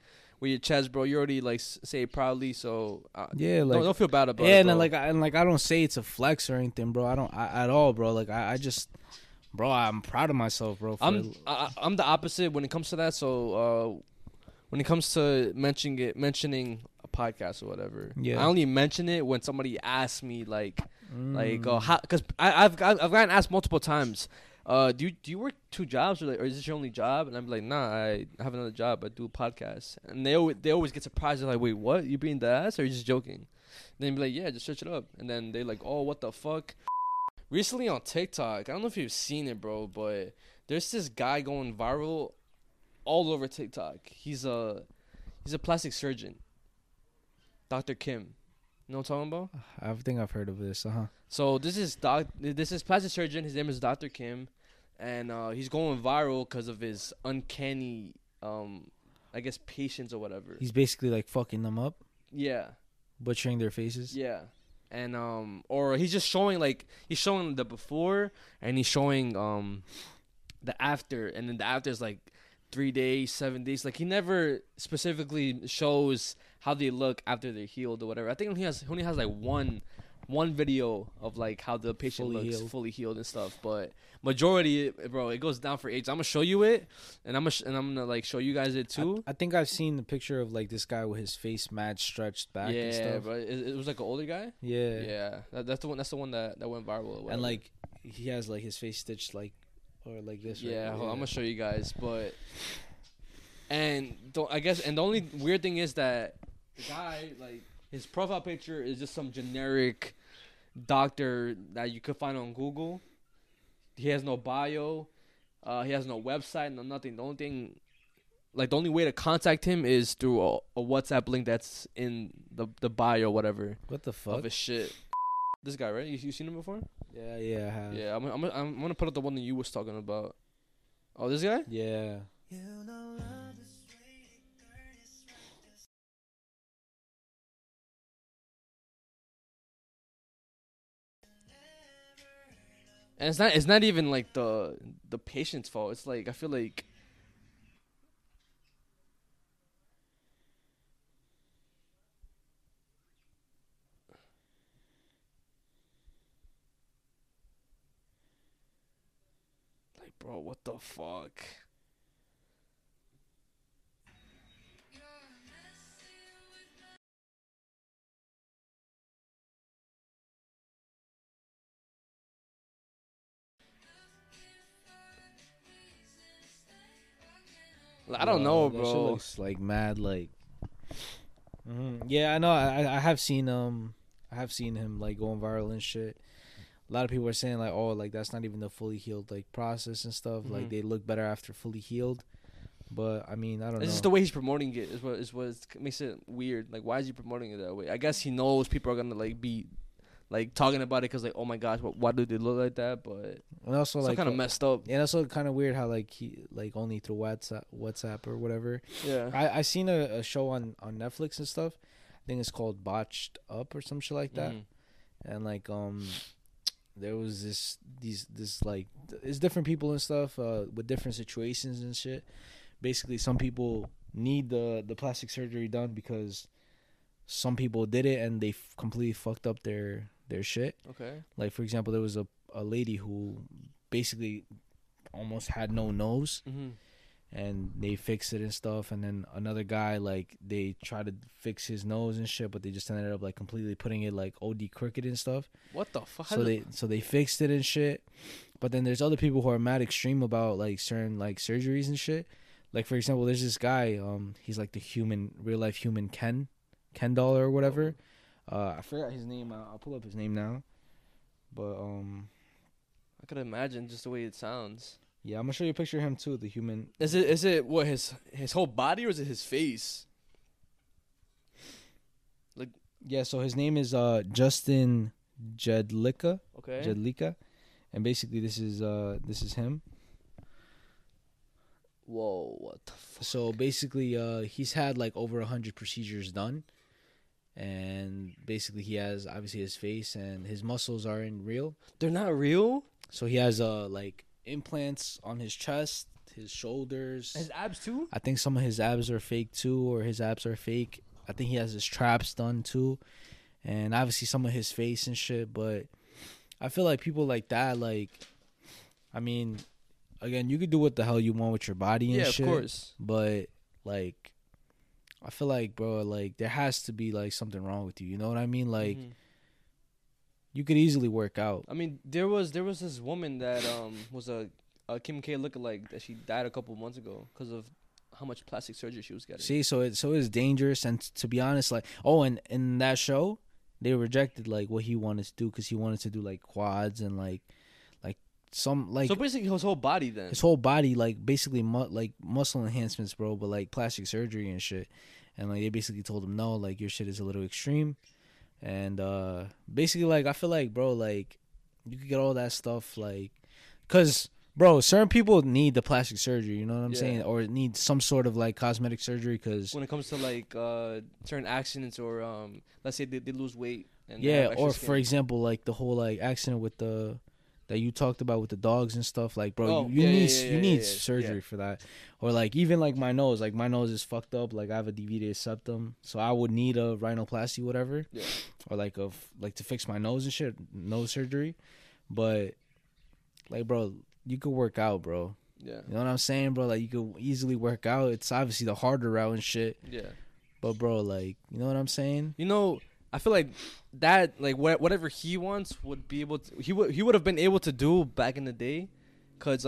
with your chest, bro. You already like say it proudly, so Yeah, like don't feel bad about yeah, it. and bro. then, I don't say it's a flex or anything, bro. I don't at all, bro. Like I just, bro, I'm proud of myself, bro. I'm the opposite when it comes to that. So when it comes to mentioning a podcast or whatever, Yeah. I only mention it when somebody asks me like how, because I've gotten asked multiple times. Do you work 2 jobs or is this your only job? And I'm like, nah, I have another job. I do a podcast. And they always get surprised. They're like, wait, what? You being the ass or are you just joking? And then be like, yeah, just search it up. And then they like, oh, what the fuck? Recently on TikTok, I don't know if you've seen it, bro, but there's this guy going viral all over TikTok. He's a plastic surgeon, Dr. Kim. You know what I'm talking about? I think I've heard of this. So this is plastic surgeon. His name is Dr. Kim, and he's going viral because of his uncanny, I guess, patients or whatever. He's basically like fucking them up, Yeah, butchering their faces. yeah, and or he's just showing he's showing the before and he's showing the after, and then the after is like 3 days, 7 days. Like he never specifically shows how they look after they're healed or whatever. I think he only has like one video of like how the patient looks fully healed and stuff. But majority, bro, it goes down for age. I'm gonna show you it, and I'm gonna like show you guys it too. I think I've seen the picture of like this guy with his face mad stretched back. Yeah, and stuff. but it was like an older guy. Yeah, Yeah, that's the one. That's the one that went viral. Or whatever. and like he has like his face stitched like or like this. Yeah, right? hold on, I'm gonna show you guys. But I guess the only weird thing is that the guy, like, his profile picture is just some generic doctor that you could find on Google. He has no bio. He has no website, no nothing. The only thing, like, the only way to contact him is through a WhatsApp link that's in the bio or whatever What the of fuck? his shit. This guy, right? You seen him before? Yeah, I have. Yeah, I'm gonna put up the one that you was talking about. Oh, this guy? Yeah. And it's not even like the patient's fault. It's like I feel like bro, what the fuck? I don't know, That shit bro. looks like mad, like. Yeah, I know. I have seen I have seen him like going viral and shit. A lot of people are saying like, oh, like that's not even the fully healed like process and stuff. Like they look better after fully healed. But I mean, I don't know. It's just the way he's promoting it is what makes it weird. Like, why is he promoting it that way? I guess he knows people are gonna like be like talking about it because like, oh my gosh, why do they look like that? But And also it's like kind of messed up. and also kind of weird how like he like only through WhatsApp or whatever. Yeah. I seen a show on Netflix and stuff. I think it's called Botched Up or some shit like that. And like there was this like it's different people and stuff with different situations and shit. Basically, some people need the plastic surgery done because some people did it and they completely fucked up their shit. Okay. Like for example, there was a lady who basically almost had no nose. And they fixed it and stuff, and then another guy like they tried to fix his nose and shit, but they just ended up like completely putting it like OD crooked and stuff. What the fuck? So they fixed it and shit, but then there's other people who are mad extreme about like certain like surgeries and shit. Like for example, there's this guy, he's like the real life human Ken doll or whatever. I forgot his name. I'll pull up his name now, but I could imagine just the way it sounds. yeah, I'm gonna show you a picture of him too. The human. Is it what his whole body or is it his face? Like Yeah, so his name is Justin Jedlicka. okay. Jedlicka, and basically this is him. Whoa, what the fuck? So basically, he's had like over 100 procedures done, and basically he has obviously his face and his muscles aren't real. They're not real? So he has like implants on his chest, his shoulders. His abs too. I think some of his abs are fake too, or his abs are fake. I think he has his traps done too, and obviously some of his face and shit. But I feel like people like that, like, I mean, again, you could do what the hell you want with your body and shit. Yeah, of course. But like, I feel like, bro, like there has to be like something wrong with you. You know what I mean? Like, you could easily work out. I mean, there was this woman that was a Kim K lookalike that she died a couple months ago because of how much plastic surgery she was getting. See, so it's dangerous, and to be honest, like, and in that show, they rejected like what he wanted to do because he wanted to do like quads and like some like. So basically, his whole body then. His whole body, like basically like muscle enhancements, bro, but like plastic surgery and shit, and like they basically told him no, like your shit is a little extreme, and basically like I feel like, bro, like you could get all that stuff like, cause. Bro, certain people need the plastic surgery, you know what I'm saying? Or need some sort of, like, cosmetic surgery because... When it comes to, like, certain accidents or, let's say they lose weight. And yeah, or, for example, like, the whole, like, accident with the... That you talked about with the dogs and stuff. Like, bro, you need surgery for that. Or, like, even, like, my nose. Like, my nose is fucked up. Like, I have a deviated septum. So, I would need a rhinoplasty, whatever. Yeah. Or, like, to fix my nose and shit. Nose surgery. But, like, bro... You could work out, bro. Yeah. You know what I'm saying, bro? Like, you could easily work out. It's obviously the harder route and shit. Yeah. But, bro, like, you know what I'm saying? You know, I feel like that, like, whatever he wants would be able to... He would have been able to do back in the day. Because,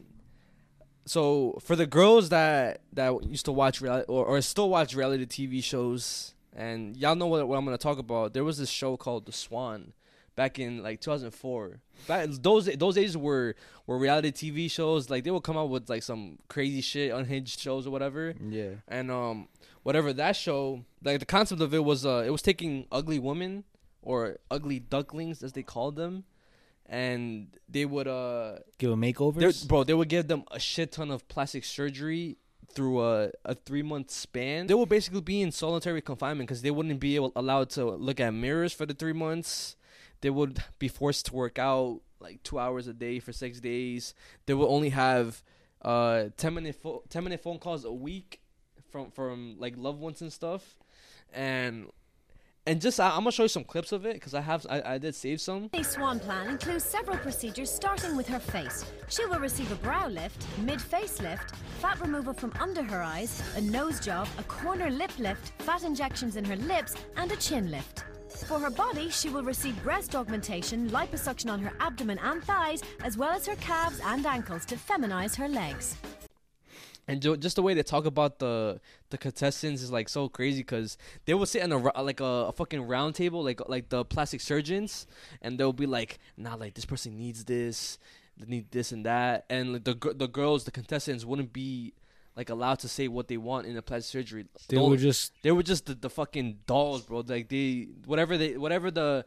so, for the girls that used to watch reality... Or still watch reality TV shows... And y'all know what I'm going to talk about. There was this show called The Swan... Back in like 2004, those days were reality TV shows. Like they would come out with like some crazy shit, unhinged shows or whatever. Yeah. And whatever that show, like the concept of it was taking ugly women or ugly ducklings as they called them, and they would give them makeovers. They would give them a shit ton of plastic surgery through a 3-month span. They would basically be in solitary confinement because they wouldn't be allowed to look at mirrors for the 3 months. They would be forced to work out like 2 hours a day for 6 days. They would only have 10-minute phone calls a week from like loved ones and stuff. And just I'm gonna show you some clips of it because I did save some. The Swan plan includes several procedures starting with her face. She will receive a brow lift, mid-face lift, fat removal from under her eyes, a nose job, a corner lip lift, fat injections in her lips, and a chin lift. For her body, she will receive breast augmentation, liposuction on her abdomen and thighs, as well as her calves and ankles to feminize her legs. And just the way they talk about the contestants is like so crazy because they will sit on a fucking round table like the plastic surgeons, and they'll be like, nah, like this person needs this, they need this and that, and like the girls, the contestants wouldn't be like allowed to say what they want in the plastic surgery. They were just the fucking dolls, bro. Like whatever the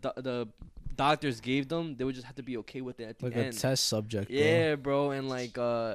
doctors gave them, they would just have to be okay with it at the end. Like a test subject, bro. Yeah, bro. And like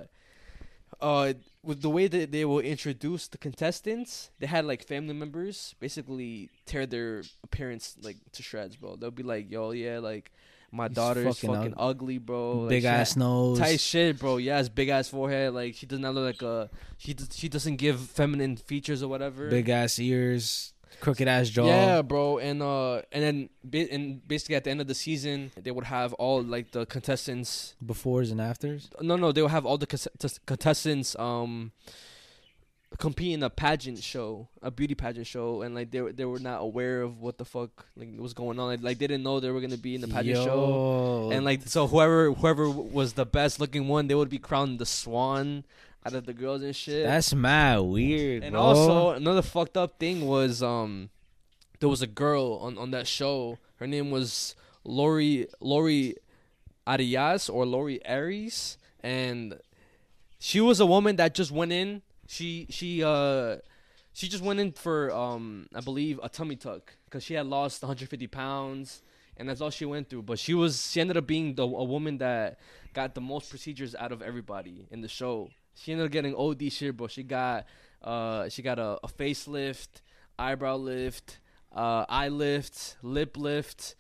with the way that they will introduce the contestants, they had like family members basically tear their appearance like to shreds, bro. They'll be like, yo, yeah, like my daughter's fucking ugly, bro. Big like, ass nose. Tight shit, bro. Yeah, it's big ass forehead. Like she does not look like she doesn't give feminine features or whatever. Big ass ears, crooked ass jaw. Yeah, bro. And then basically at the end of the season, they would have all like the contestants befores and afters. No, they would have all the contestants compete in a pageant show, a beauty pageant show, and like they were not aware of what the fuck like was going on. Like they didn't know they were gonna be in the pageant show, and like so whoever was the best looking one, they would be crowned the swan out of the girls and shit. That's mad weird. And bro. also another fucked up thing was there was a girl on that show. Her name was Lori Arias or Lori Aries, and she was a woman that just went in. She just went in for I believe a tummy tuck because she had lost 150 pounds and that's all she went through. But she ended up being a woman that got the most procedures out of everybody in the show. She ended up getting OD shit, bro. She got a facelift, eyebrow lift, eye lift, lip lift,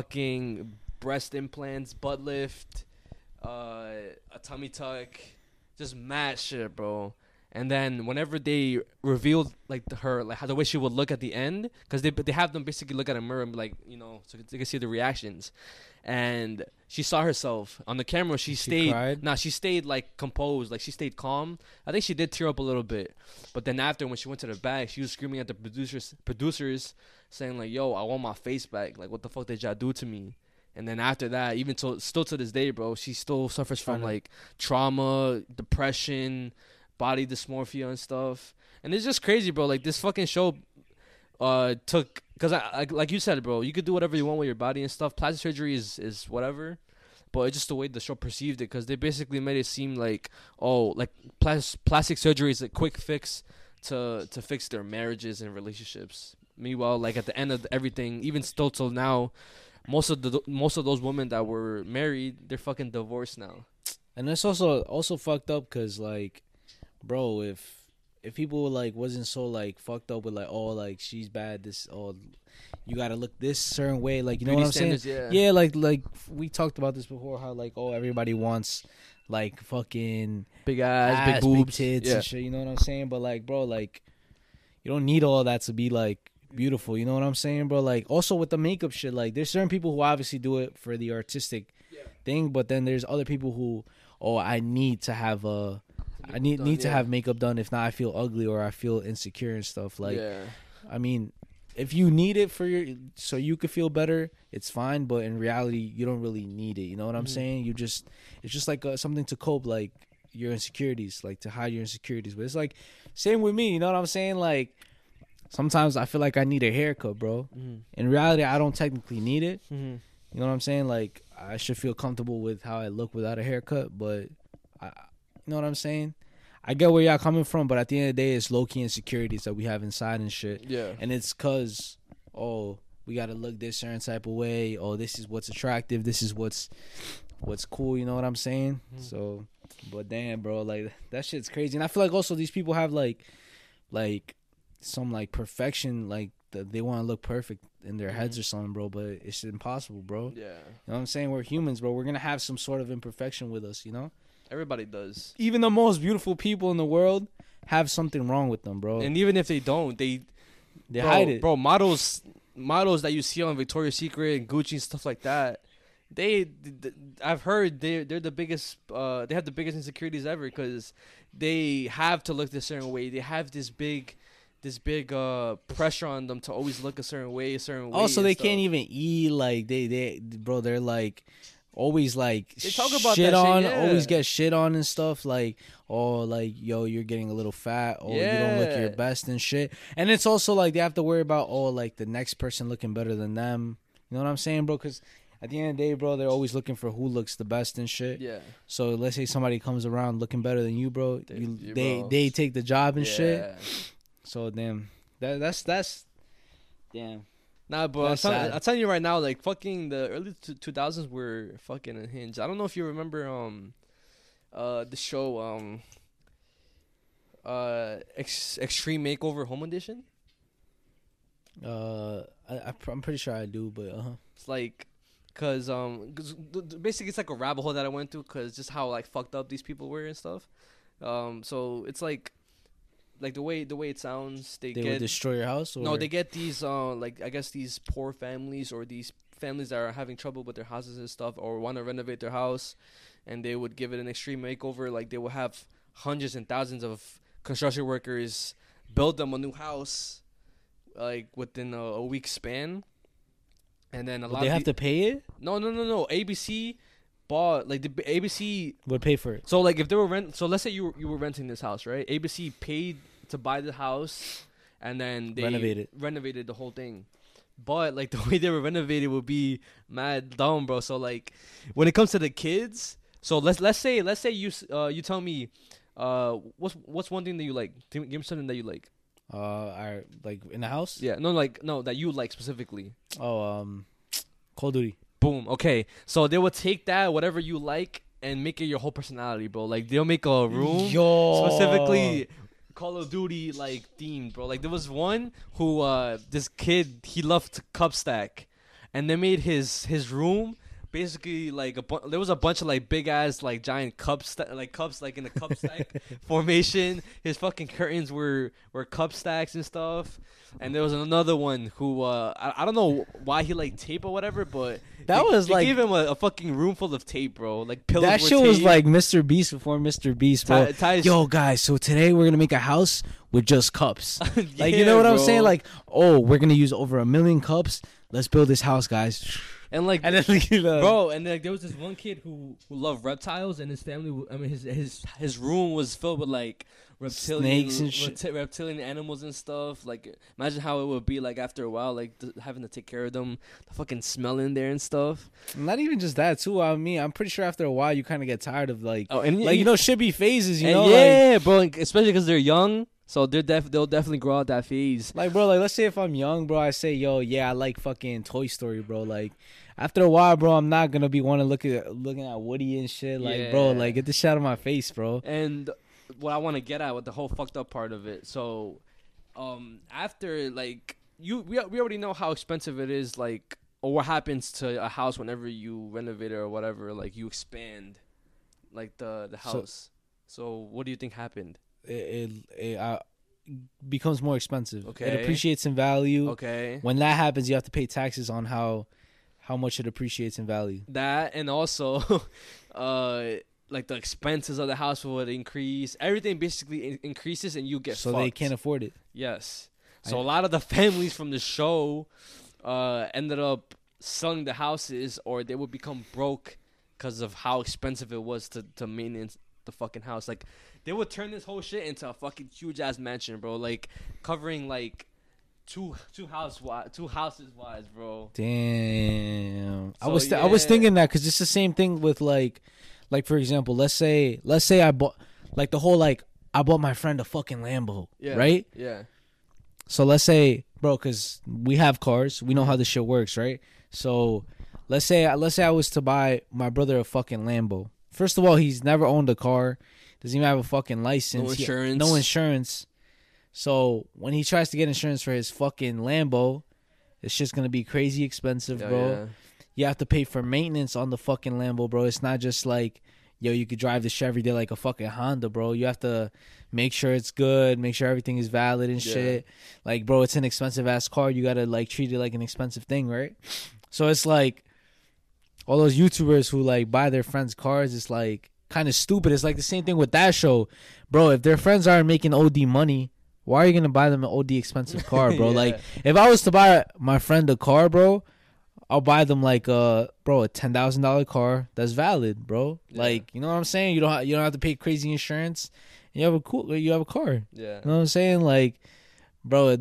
fucking breast implants, butt lift, a tummy tuck. just mad shit, bro. And then whenever they revealed like her, like how the way she would look at the end, because they have them basically look at a mirror, and be like, you know, so they can see the reactions. And she saw herself on the camera. She stayed. cried? Nah, she stayed like composed, like she stayed calm. I think she did tear up a little bit, but then after when she went to the back, she was screaming at the producers, saying like, "Yo, I want my face back. Like, what the fuck did y'all do to me?" And then after that, even still to this day, bro, she still suffers from like trauma, depression, body dysmorphia and stuff. And it's just crazy, bro. Like this fucking show took, because I like you said, bro, you could do whatever you want with your body and stuff. Plastic surgery is whatever, but it's just the way the show perceived it, because they basically made it seem like, oh, like plastic surgery is a quick fix to fix their marriages and relationships. Meanwhile, like at the end of everything, even still till now, most of those women that were married, they're fucking divorced now. And it's also fucked up because, like, bro, if people like wasn't so like fucked up with like, oh, like she's bad, this, oh, you gotta look this certain way, like, you know Beauty what I'm saying? standards, Yeah, like we talked about this before, how like, oh, everybody wants like fucking Big ass, big boobs, tits and shit, you know what I'm saying? But like, bro, like, you don't need all that to be like beautiful, you know what I'm saying, bro? Like, also with the makeup shit, like, there's certain people who obviously do it for the artistic thing, but then there's other people who, oh, I need to have to have makeup done, if not I feel ugly or I feel insecure and stuff. Like, I mean, if you need it so you could feel better, it's fine, but in reality you don't really need it, you know what I'm saying? It's just like something to cope, like your insecurities, like to hide your insecurities. But it's like same with me, you know what I'm saying? Like sometimes I feel like I need a haircut, bro. In reality I don't technically need it. You know what I'm saying? Like, I should feel comfortable with how I look without a haircut, but you know what I'm saying? I get where y'all coming from, but at the end of the day, it's low-key insecurities that we have inside and shit. Yeah. And it's because, oh, we got to look this certain type of way. Oh, this is what's attractive. This is what's cool. You know what I'm saying? So, but damn, bro, like, that shit's crazy. And I feel like also these people have, like some, like, perfection, like, they want to look perfect in their heads or something, bro, but it's impossible, bro. Yeah. You know what I'm saying? We're humans, bro. We're going to have some sort of imperfection with us, you know? Everybody does. Even the most beautiful people in the world have something wrong with them, bro. And even if they don't, they hide it. Bro, models that you see on Victoria's Secret and Gucci and stuff like that, I've heard they're the biggest, they have the biggest insecurities ever, because they have to look this certain way. They have this big pressure on them to always look a certain way. Also, they can't even eat, like, they're like always like they talk about shit that on, shit, yeah. Always get shit on and stuff, like, oh, like, yo, you're getting a little fat, oh, you don't look your best and shit. And it's also like they have to worry about, oh, like, the next person looking better than them, you know what I'm saying, bro? Because at the end of the day, bro, they're always looking for who looks the best and shit. Yeah. So let's say somebody comes around looking better than you, bro, they take the job and shit. So damn, that's damn. Nah, bro, I'm telling you right now, like, fucking the early 2000s were fucking unhinged. I don't know if you remember the show Extreme Makeover Home Edition. I'm pretty sure I do, but it's like, cause basically it's like a rabbit hole that I went through, cause just how like fucked up these people were and stuff. So it's like the way it sounds, they would destroy your house. Or? No, they get these like, I guess these poor families, or these families that are having trouble with their houses and stuff, or want to renovate their house, and they would give it an extreme makeover. Like, they will have hundreds and thousands of construction workers build them a new house, like within a week span. And then they have to pay it? No. ABC bought, like, the ABC would pay for it. So like, if they were so let's say you were renting this house, right? ABC paid to buy the house, and then they renovated the whole thing. But like, the way they were renovated would be mad dumb, bro. So like, when it comes to the kids, so let's say you tell me what's one thing that you like? Give me something that you like. I like in the house. Yeah, no, that you like specifically. Oh, Call of Duty. Boom. Okay, so they will take that, whatever you like, and make it your whole personality, bro. Like, they'll make a room specifically Call of Duty like themed, bro. Like, there was one who this kid, he loved Cup Stack, and they made his room basically like there was a bunch of like big ass like giant cups like in a cup stack formation. His fucking curtains were cup stacks and stuff. And there was another one who I don't know why he liked tape or whatever, but they gave him a fucking room full of tape, bro. Like pillows. That were shit was taped. like Mr. Beast before Mr. Beast, bro. Yo, guys, so today we're gonna make a house with just cups. Like, you know what I'm saying? Like, oh, we're gonna use over 1 million cups. Let's build this house, guys. And like, and then, bro, and then, like, there was this one kid who loved reptiles, and his family. I mean, his room was filled with like reptilian snakes and shit. reptilian animals and stuff. Like, imagine how it would be like after a while, like having to take care of them, the fucking smell in there and stuff. Not even just that too. I mean, I'm pretty sure after a while you kind of get tired of like, and like, you know, should be phases. You know, yeah, like, bro, especially because they're young. So they'll definitely grow out that phase. Like, bro, like, let's say if I'm young, bro, I say, yo, yeah, I like fucking Toy Story, bro. Like, after a while, bro, I'm not gonna be looking at Woody and shit. Like, bro, like, get this shit out of my face, bro. And what I want to get at with the whole fucked up part of it. So, after like we already know how expensive it is, like, or what happens to a house whenever you renovate it or whatever. Like, you expand, like the house. So what do you think happened? It becomes more expensive. Okay. It appreciates in value. Okay. When that happens, you have to pay taxes on how much it appreciates in value. That, and also, like the expenses of the house would increase. Everything basically increases, and you get so fucked. they can't afford it. Yes. So a lot of the families from the show ended up selling the houses, or they would become broke because of how expensive it was to maintenance the fucking house. Like, they would turn this whole shit into a fucking huge ass mansion, bro. Like, covering like two houses wise, bro. Damn. So, I was thinking that because it's the same thing with like for example, let's say I bought like the whole like I bought my friend a fucking Lambo, right? Yeah. So let's say, bro, because we have cars, we know how this shit works, right? So let's say I was to buy my brother a fucking Lambo. First of all, he's never owned a car. Doesn't even have a fucking license. No insurance. No insurance. So when he tries to get insurance for his fucking Lambo, it's just gonna be crazy expensive, bro. Yeah. You have to pay for maintenance on the fucking Lambo, bro. It's not just like, yo, you could drive the shit every day like a fucking Honda, bro. You have to make sure it's good, make sure everything is valid and shit. Like, bro, it's an expensive ass car. You gotta like treat it like an expensive thing, right? So it's like all those YouTubers who like buy their friends' cars, it's like kind of stupid. It's like the same thing with that show, bro. If their friends aren't making OD money, why are you gonna buy them an OD expensive car, bro? Like, if I was to buy my friend a car, bro, I'll buy them like a $10,000 car that's valid, bro. Yeah. Like, you know what I'm saying? You don't have to pay crazy insurance. You have a car. Yeah. You know what I'm saying? Like, bro,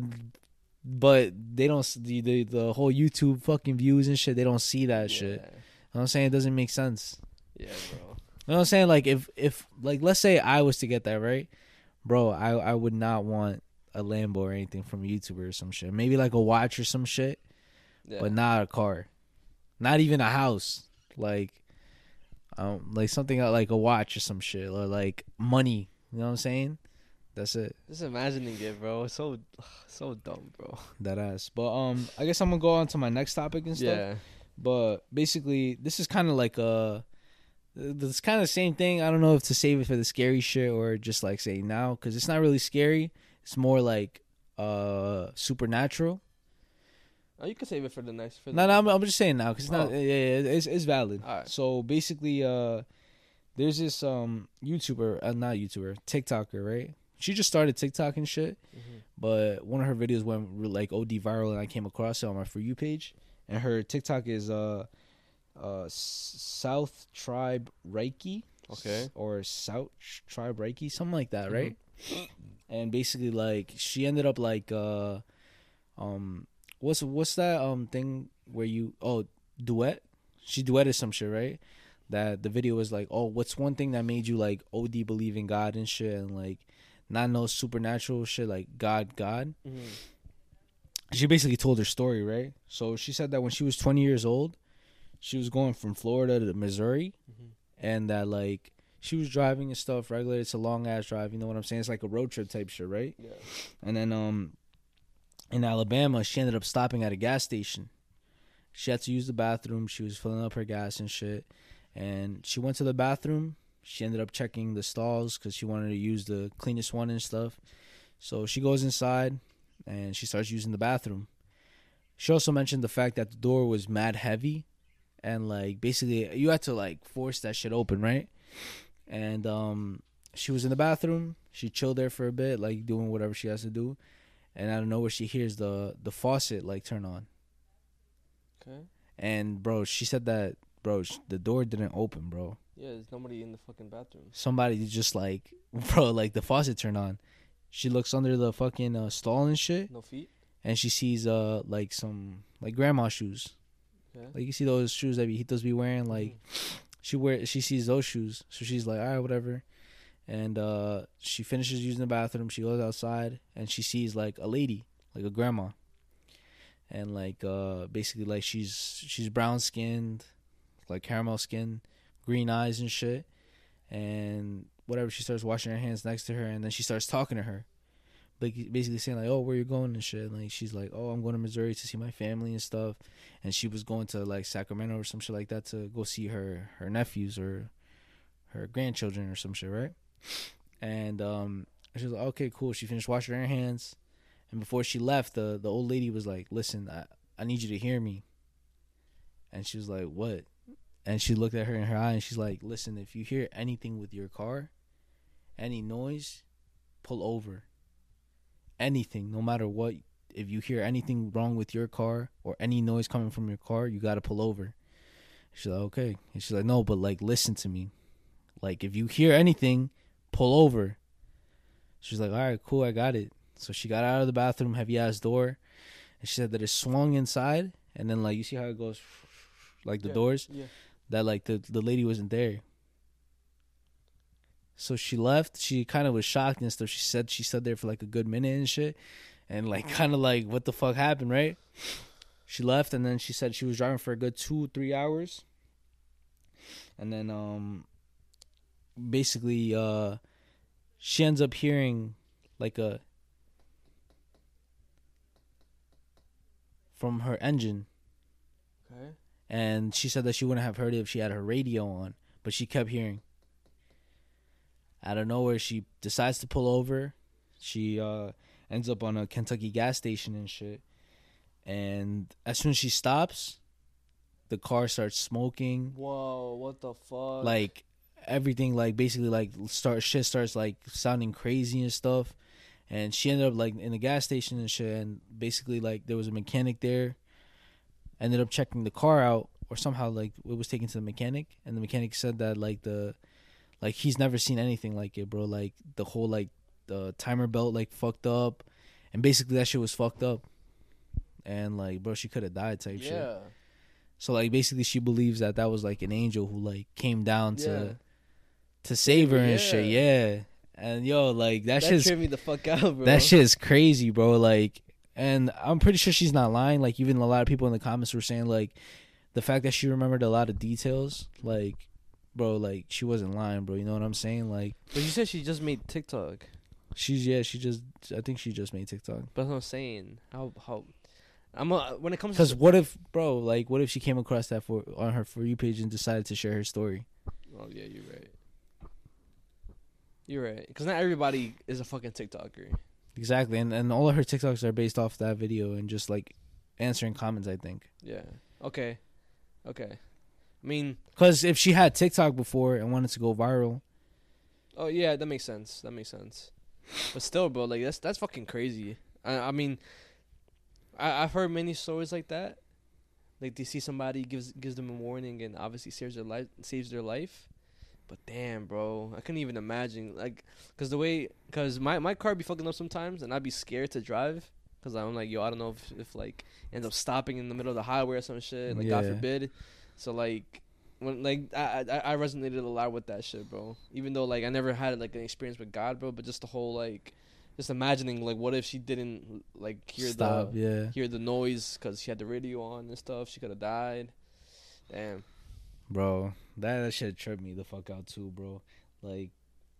but they don't the whole YouTube fucking views and shit. They don't see that shit. You know what I'm saying? It doesn't make sense. Yeah, bro. You know what I'm saying? Like, if like, let's say I was to get that, right? Bro, I would not want a Lambo or anything from a YouTuber or some shit. Maybe like a watch or some shit, but not a car. Not even a house. Like something like a watch or some shit, or like money. You know what I'm saying? That's it. Just imagining it, bro. It's so dumb, bro. That ass. But I guess I'm gonna go on to my next topic and stuff. Yeah. But basically, this is kind of like it's kind of the same thing. I don't know if to save it for the scary shit or just like say now, because it's not really scary. It's more like supernatural. Oh, you can save it for the next. No, I'm just saying now because it's not. Yeah, it's valid. All right. So basically, there's this YouTuber, not YouTuber, TikToker, right? She just started TikTok and shit, but one of her videos went like OD viral, and I came across it on my For You page. And her TikTok is South Tribe Reiki, okay, or South Tribe Reiki, something like that, right? And basically, like, she ended up like what's that thing where you duet? She duetted some shit, right? That the video was like, what's one thing that made you like OD believe in God and shit, and like not no supernatural shit like God. She basically told her story, right? So she said that when she was 20 years old, she was going from Florida to Missouri, and that like she was driving and stuff regular. It's a long ass drive, you know what I'm saying? It's like a road trip type shit, right? Yeah. And then in Alabama, she ended up stopping at a gas station. she had to use the bathroom. She was filling up her gas and shit. And she went to the bathroom. She ended up checking the stalls because she wanted to use the cleanest one and stuff. So she goes inside and she starts using the bathroom. She also mentioned the fact that the door was mad heavy. And, like, basically, you had to, like, force that shit open, right? And she was in the bathroom. She chilled there for a bit, like, doing whatever she has to do. And out of nowhere, she hears the faucet, like, turn on. Okay. And, bro, she said that, bro, the door didn't open, bro. Yeah, there's nobody in the fucking bathroom. Somebody just, like, bro, like, the faucet turned on. She looks under the fucking stall and shit. No feet? And she sees, like, some, like, grandma shoes. Okay. Like, you see those shoes that Hitos be wearing, like, she sees those shoes. So she's like, all right, whatever. And she finishes using the bathroom. She goes outside, and she sees, like, a lady, like a grandma. And, like, basically, like, she's brown-skinned, like, caramel skin, green eyes and shit. And whatever, she starts washing her hands next to her, and then she starts talking to her. Like, basically saying, like, oh, where you going and shit. And, like, she's like, oh, I'm going to Missouri to see my family and stuff. And she was going to, like, Sacramento or some shit like that to go see her nephews or her grandchildren or some shit, right? And she was like, okay, cool. She finished washing her hands. And before she left, the old lady was like, listen, I need you to hear me. And she was like, what? And she looked at her in her eye, and she's like, listen, if you hear anything with your car, any noise, pull over. Anything, no matter what. If you hear anything wrong with your car or any noise coming from your car, you got to pull over. She's like, okay. And she's like, no, but, like, listen to me. Like, if you hear anything, pull over. She's like, all right, cool, I got it. So she got out of the bathroom, heavy-ass door, and she said that it swung inside, and then, like, you see how it goes, like, the doors? Yeah. That, like, the lady wasn't there. So she left. She kind of was shocked and stuff. She stood there for, like, a good minute and shit. And, like, kind of like, what the fuck happened, right? She left, and then she said she was driving for a good 2-3 hours. And then, basically, she ends up hearing, like, from her engine. Okay. And she said that she wouldn't have heard it if she had her radio on. But she kept hearing. Out of nowhere, she decides to pull over. She ends up on a Kentucky gas station and shit. And as soon as she stops, the car starts smoking. Whoa, what the fuck? Like, everything, like, basically, like, shit starts, like, sounding crazy and stuff. And she ended up, like, in the gas station and shit. And basically, like, there was a mechanic there. Ended up checking the car out. Or somehow, like, it was taken to the mechanic. And the mechanic said that, like, he's never seen anything like it, bro. Like, the whole, like, the timer belt, like, fucked up. And basically that shit was fucked up. And, like, bro, she could have died type shit. Yeah. So, like, basically she believes that was, like, an angel who, like, came down to save her and shit. Yeah. And, yo, like, that shit's... tripped me the fuck out, bro. That shit is crazy, bro. Like, and I'm pretty sure she's not lying. Like, even a lot of people in the comments were saying, like, the fact that she remembered a lot of details, like... Bro, like, she wasn't lying, bro. You know what I'm saying? Like, but you said she just made TikTok. I think she just made TikTok. But that's what I'm saying. How when it comes because to... what if, bro, like, what if she came across that on her For You page and decided to share her story? Oh, yeah, you're right. You're right. Because not everybody is a fucking TikToker. Exactly. And all of her TikToks are based off that video and just, like, answering comments, I think. Yeah. Okay. I mean, because if she had TikTok before and wanted to go viral, oh yeah, that makes sense. But still, bro, like that's fucking crazy. I mean, I've heard many stories like that. Like, they see somebody gives them a warning and obviously saves their life. But damn, bro, I couldn't even imagine, like, because my car be fucking up sometimes, and I'd be scared to drive because I'm like, yo, I don't know if like ends up stopping in the middle of the highway or some shit, like, God forbid. So, like, when, like, I resonated a lot with that shit, bro. Even though, like, I never had, like, an experience with God, bro, but just the whole, like, just imagining, like, what if she didn't, like, hear the noise because she had the radio on and stuff. She could have died. Damn. Bro, that shit tripped me the fuck out, too, bro. Like,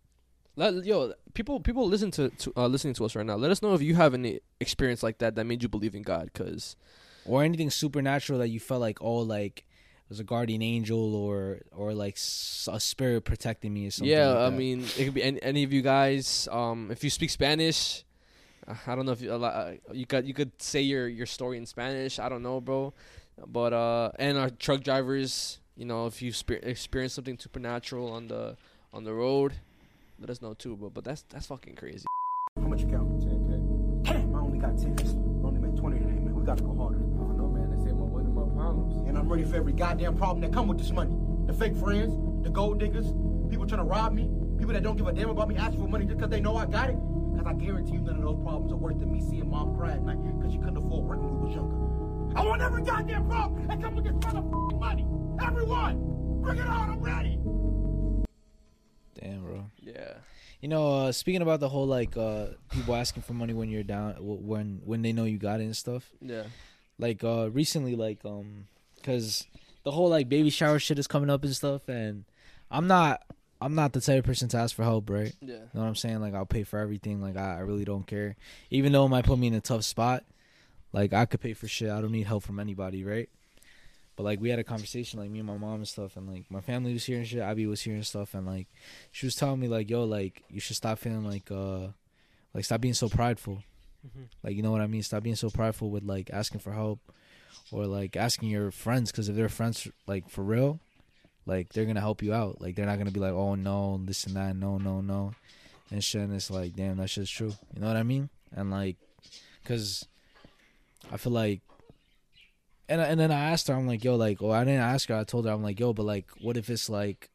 yo, people listening to us right now, let us know if you have any experience like that made you believe in God, because or anything supernatural that you felt like, oh, like it was a guardian angel or like a spirit protecting me or something. Yeah, like I that. mean, it could be any of you guys. If you speak Spanish, I don't know if you could say your story in Spanish. I don't know, bro. But and our truck drivers, you know, if you experience something supernatural on the road, let us know too, bro. But that's fucking crazy. How much you count? 10K. Damn, I only got 10. I only made 20 today, man. We gotta go harder. I don't know, man. They say more money, more problems. And I'm ready for every goddamn problem that come with this money. The fake friends, the gold diggers, people trying to rob me, people that don't give a damn about me asking for money just because they know I got it. Because I guarantee you none of those problems are worth me seeing mom cry at night because she couldn't afford rent when we was younger. I want every goddamn problem that come with this motherfucking money. Everyone, bring it on, I'm ready. Damn, bro. Yeah. You know, speaking about the whole like people asking for money when you're down, when they know you got it and stuff. Yeah. Like recently, like because the whole like baby shower shit is coming up and stuff, and I'm not the type of person to ask for help, right? Yeah. You know what I'm saying? Like I'll pay for everything. Like I really don't care, even though it might put me in a tough spot. Like I could pay for shit. I don't need help from anybody, right? But like we had a conversation, like me and my mom and stuff, and like my family was here and shit. Abby was here and stuff, and like she was telling me like, yo, like you should stop feeling like stop being so prideful. Mm-hmm. Like, you know what I mean? Stop being so prideful with like asking for help or like asking your friends, because if they're friends like for real, like they're gonna help you out. Like they're not gonna be like, oh no, this and that, no, and shit. And it's like, damn, that shit's true. You know what I mean? And like, cause I feel like. And then I asked her, I'm like, yo, like, I didn't ask her. I told her, I'm like, yo, but like, what if it's like,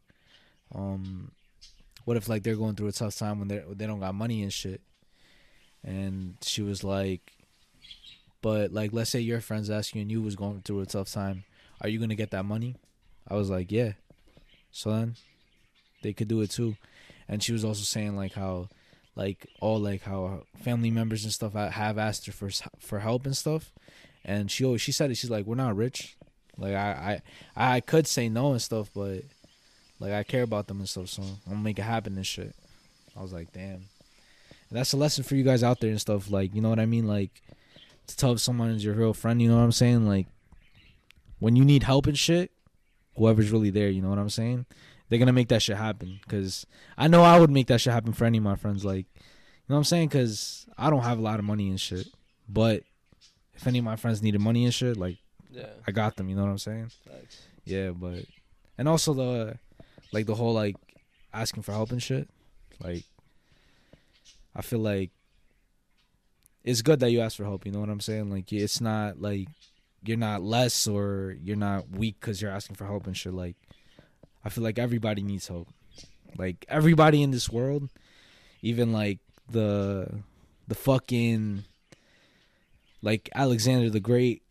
what if like they're going through a tough time when they don't got money and shit? And she was like, but like, let's say your friends asking you and you was going through a tough time, are you gonna get that money? I was like, yeah. So then they could do it too. And she was also saying like how, like all like how family members and stuff have asked her for help and stuff. And she said it. She's like, we're not rich. Like I could say no and stuff, but like I care about them and stuff, so I'm gonna make it happen and shit. I was like, damn. And that's a lesson for you guys out there and stuff. Like, you know what I mean? Like to tell someone is your real friend. You know what I'm saying? Like when you need help and shit, whoever's really there. You know what I'm saying? They're gonna make that shit happen. Cause I know I would make that shit happen for any of my friends. Like, you know what I'm saying? Cause I don't have a lot of money and shit, but if any of my friends needed money and shit, like, Yeah. I got them. You know what I'm saying? Thanks. Yeah, but and also the whole like asking for help and shit. Like, I feel like it's good that you ask for help. You know what I'm saying? Like, it's not like you're not less or you're not weak because you're asking for help and shit. Like, I feel like everybody needs help. Like everybody in this world, even like the fucking. Like Alexander the Great,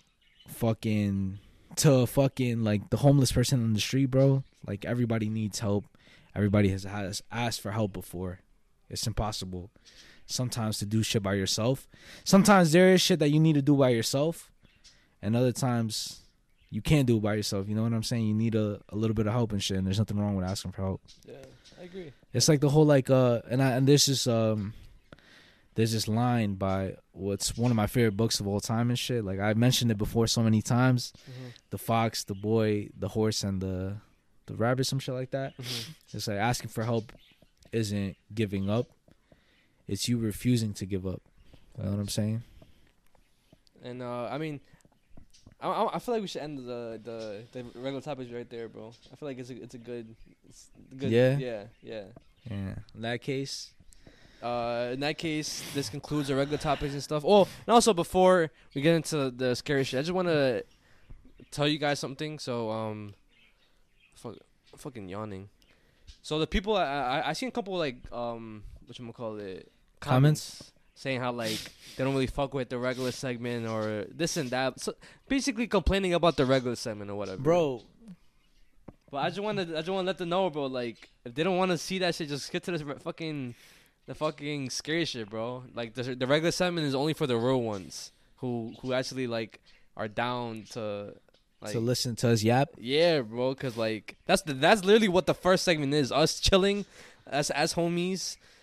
to fucking like the homeless person on the street, bro. Like everybody needs help. Everybody has asked for help before. It's impossible sometimes to do shit by yourself. Sometimes there is shit that you need to do by yourself, and other times you can't do it by yourself. You know what I'm saying? You need a little bit of help and shit. And there's nothing wrong with asking for help. Yeah, I agree. It's like the whole like and there's this line by what's one of my favorite books of all time and shit. Like I mentioned it before so many times. Mm-hmm. The fox, the boy, the horse, and the rabbit, some shit like that. Mm-hmm. It's like asking for help isn't giving up. It's you refusing to give up. You know what I'm saying? And I mean, I feel like we should end the regular topics right there, bro. I feel like it's a good. Yeah? Yeah. Yeah. In that case. In that case, this concludes our regular topics and stuff. Oh, and also before we get into the scary shit, I just want to tell you guys something. So, fucking yawning. So the people I seen a couple like whatchamacallit Comments saying how like they don't really fuck with the regular segment or this and that. So basically complaining about the regular segment or whatever. bro. But I just want to let them know, bro. Like if they don't want to see that shit, just get to the fucking scary shit, bro. Like the regular segment is only for the real ones who actually like are down to like to listen to us yap. Yeah, bro. Because like that's literally what the first segment is. Us chilling, as homies,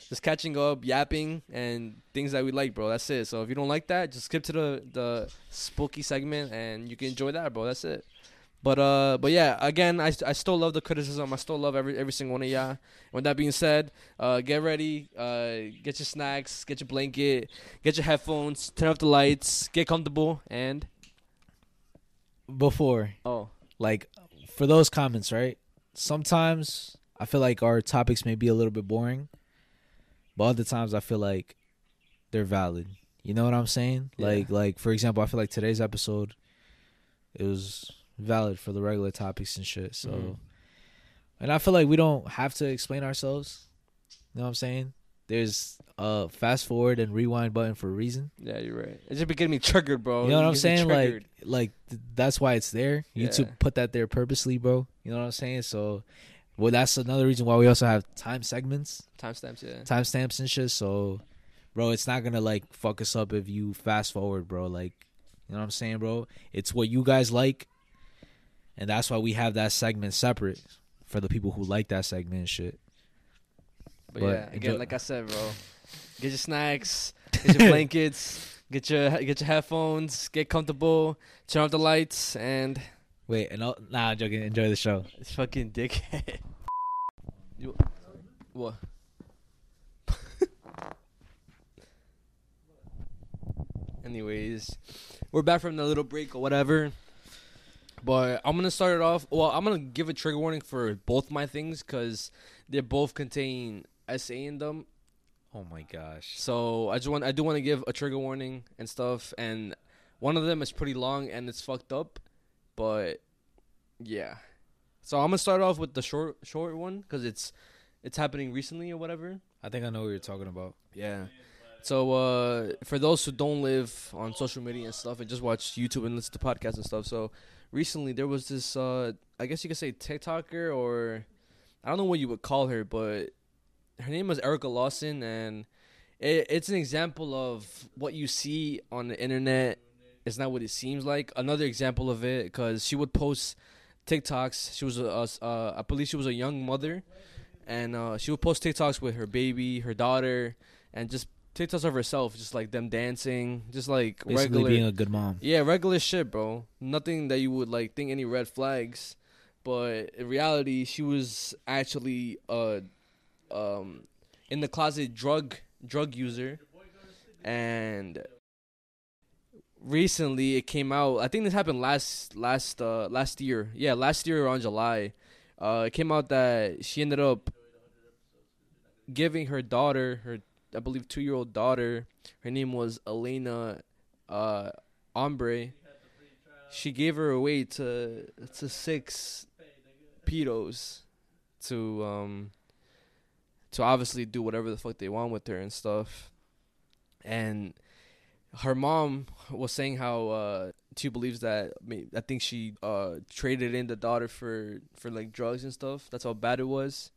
just catching up, yapping, and things that we like, bro. That's it. So if you don't like that, just skip to the spooky segment, and you can enjoy that, bro. That's it. But yeah, again, I still love the criticism. I still love every single one of y'all. With that being said, get ready, get your snacks, get your blanket, get your headphones, turn off the lights, get comfortable, and Before, like, for those comments, right? Sometimes I feel like our topics may be a little bit boring, but other times I feel like they're valid. You know what I'm saying? Yeah. Like for example, I feel like today's episode, it was valid for the regular topics and shit. So, Mhm. and I feel like we don't have to explain ourselves. You know what I'm saying? There's a fast forward and rewind button for a reason. yeah, you're right. It's just been getting me triggered, bro. You know what I'm It gets me saying? triggered. That's why it's there. YouTube Yeah. put that there purposely, bro. You know what I'm saying? So, well, that's another reason why we also have time segments, Timestamps, yeah. timestamps and shit. So, bro, it's not gonna like fuck us up if you fast forward, bro. Like, you know what I'm saying, bro? It's what you guys like, and that's why we have that segment separate for the people who like that segment and shit. But But yeah, again, enjoy- like I said, bro, get your snacks, get your blankets, get your headphones, get comfortable, turn off the lights, and Wait, and nah, I'm joking. Enjoy the show. it's fucking dickhead. You, what? Anyways, we're back from the little break or whatever. But I'm gonna start it off. Well, I'm gonna give a trigger warning for both my things because they both contain SA in them. Oh my gosh. So I do want to give a trigger warning and stuff, and one of them is pretty long and it's fucked up, but yeah. So I'm gonna start off with the short one because it's happening recently or whatever. I think I know what you're talking about. Yeah. So for those who don't live on social media and stuff and just watch YouTube and listen to podcasts and stuff, so recently there was this I guess you could say TikToker, or I don't know what you would call her, but her name was Erica Lawson, and it's an example of what you see on the internet is not what it seems like. Another example of it, because she would post TikToks. She was I believe she was a young mother, and she would post TikToks with her baby, her daughter, and just TikToks of herself, just like them dancing, just like Basically regular, being a good mom. yeah, regular shit, bro. Nothing that you would like think any red flags, but in reality, she was actually in the closet drug user, and recently it came out. I think this happened last year. Yeah, last year around July. It came out that she ended up giving her daughter, her I believe 2-year-old daughter, her name was Elena Ombre. She gave her away to 6 pedos to obviously do whatever the fuck they want with her and stuff. And her mom was saying how she believes that I think she traded in the daughter for like drugs and stuff. That's how bad it was.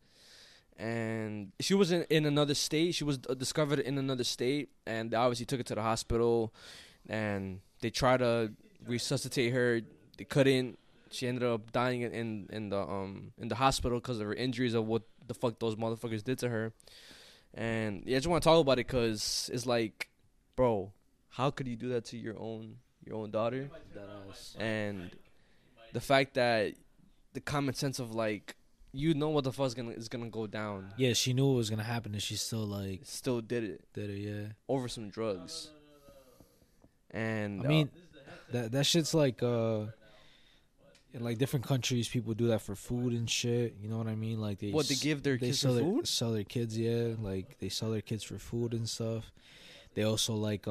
And she was in another state. She was discovered in another state, and they obviously took her to the hospital, and they tried to resuscitate her. They couldn't. She ended up dying in the hospital because of her injuries of what the fuck those motherfuckers did to her. And yeah, I just want to talk about it because it's like, bro, how could you do that to your own daughter? And the fact that the common sense of like, you know what the fuck is gonna go down. Yeah, she knew what was gonna happen, and she still Still did it yeah. over some drugs. And I mean, that shit's like in like different countries, people do that for food and shit. You know what I mean? Like they give their kids sell for food? sell their kids, yeah. Like they sell their kids for food and stuff. They also like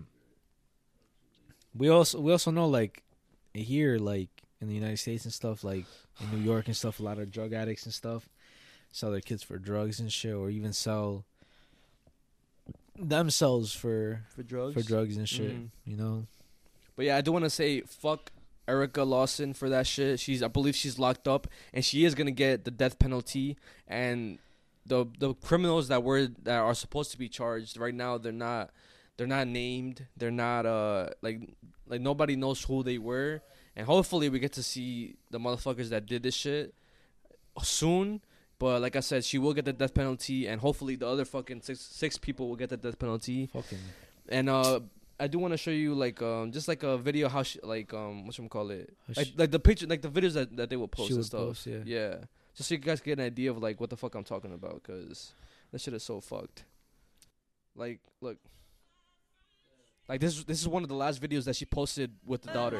we also know like here like in the United States and stuff, like in New York and stuff, a lot of drug addicts and stuff sell their kids for drugs and shit, or even sell themselves for drugs and shit. Mhm. You know. But yeah, I do want to say fuck Erica Lawson for that shit. I believe she's locked up, and she is gonna get the death penalty. And the criminals that are supposed to be charged right now, they're not named. They're not like nobody knows who they were. And hopefully we get to see the motherfuckers that did this shit soon, But like I said, she will get the death penalty, and hopefully the other fucking six people will get the death penalty. Fucking. And I do want to show you like just like a video how she like whatchamacallit, How like the picture, like the videos that they will post She and would stuff. post, yeah. Just so you guys get an idea of like what the fuck I'm talking about, cause that shit is so fucked. Like, look, like this is one of the last videos that she posted with the daughter.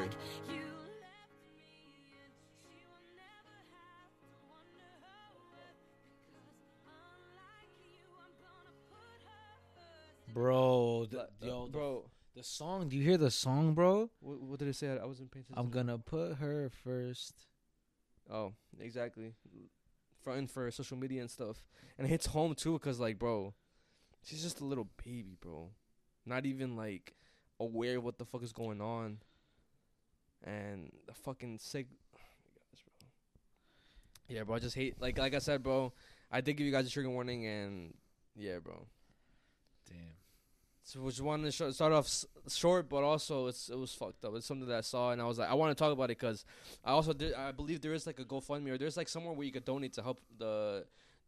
Bro, Bro, the song. Do you hear the song, bro? what did it say? I wasn't paying attention. I'm gonna put her first. Oh, exactly. Fronting for social media and stuff. And it hits home, too, because, like, bro, she's just a little baby, bro. Not even, like, aware of what the fuck is going on. And the fucking sick. Oh, my gosh, bro. Yeah, bro, I just hate. Like I said, bro, I did give you guys a trigger warning, and, yeah, bro. Damn. So we just wanted to start off short, but also it was fucked up. It's something that I saw, and I was like, I want to talk about it because I believe there is like a GoFundMe, or there's like somewhere where you could donate to help the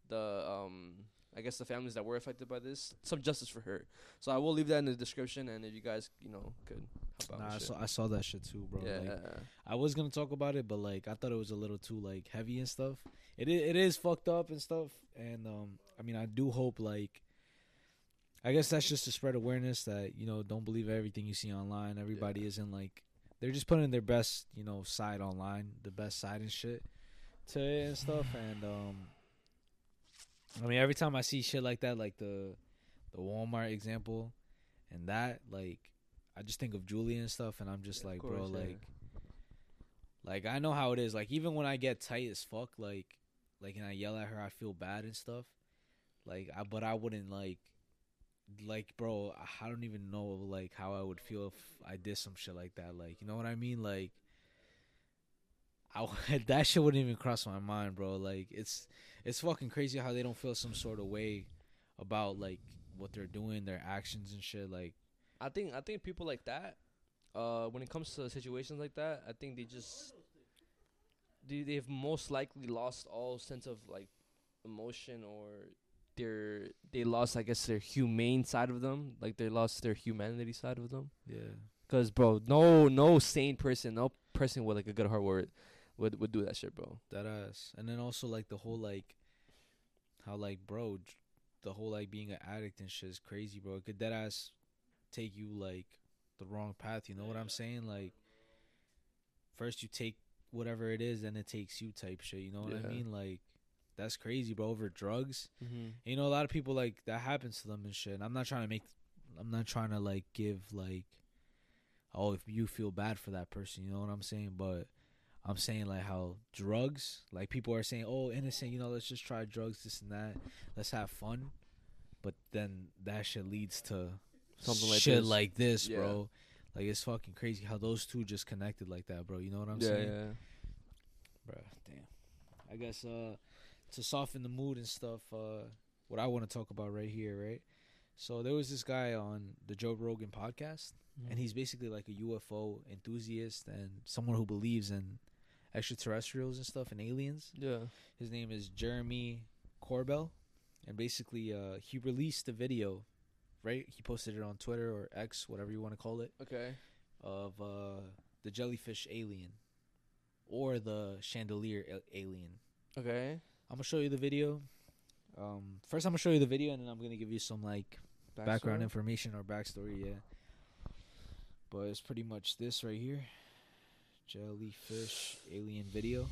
I guess the families that were affected by this, some justice for her. So I will leave that in the description, and if you guys could help out. Nah, I saw that shit too, bro. Yeah. Like, I was gonna talk about it, but like I thought it was a little too like heavy and stuff. It is fucked up and stuff, and I mean I do hope like. I guess that's just to spread awareness that, don't believe everything you see online. Everybody isn't like, they're just putting their best, side online, the best side and shit to it and stuff. And, I mean, every time I see shit like that, like the Walmart example and that, like, I just think of Julia and stuff. And I'm just like, course, bro, yeah. like, I know how it is. Like, even when I get tight as fuck, like, and I yell at her, I feel bad and stuff. But I wouldn't like, bro, I don't even know, like, how I would feel if I did some shit like that. Like, you know what I mean? Like, that shit wouldn't even cross my mind, bro. Like, it's fucking crazy how they don't feel some sort of way about, like, what they're doing, their actions and shit. Like, I think people like that, when it comes to situations like that, I think they've most likely lost all sense of, like, emotion, or they lost, I guess, their humane side of them. Like, they lost their humanity side of them. yeah. Cause, bro, no sane person, no person with like a good heart would do that shit, bro. That ass. And then also, like, the whole, like, how, like, bro, the whole, like, being an addict and shit is crazy, bro. It could dead ass take you, like, the wrong path. You know what I'm saying? Like, first you take whatever it is, then it takes you type shit. You know what I mean? Like, that's crazy, bro. Over drugs. Mm-hmm. A lot of people, like, that happens to them and shit. And I'm not trying to like give like, oh, if you feel bad for that person, you know what I'm saying? But I'm saying, like, how drugs, like, people are saying, oh, innocent, let's just try drugs, this and that, let's have fun. But then that shit leads to Something like shit this. like this, Yeah. bro. Like, it's fucking crazy how those two just connected like that, bro. You know what I'm Yeah, saying? yeah. Bruh, damn. I guess to soften the mood and stuff, what I want to talk about right here, right? So there was this guy on the Joe Rogan podcast, and he's basically like a UFO enthusiast and someone who believes in extraterrestrials and stuff and aliens. Yeah. His name is Jeremy Corbell, and basically he released a video, right? He posted it on Twitter or X, whatever you want to call it, Okay. of the jellyfish alien or the chandelier alien. Okay. I'm gonna show you the video. First, I'm gonna show you the video, and then I'm gonna give you some like background information or backstory. Yeah, but it's pretty much this right here: jellyfish alien video.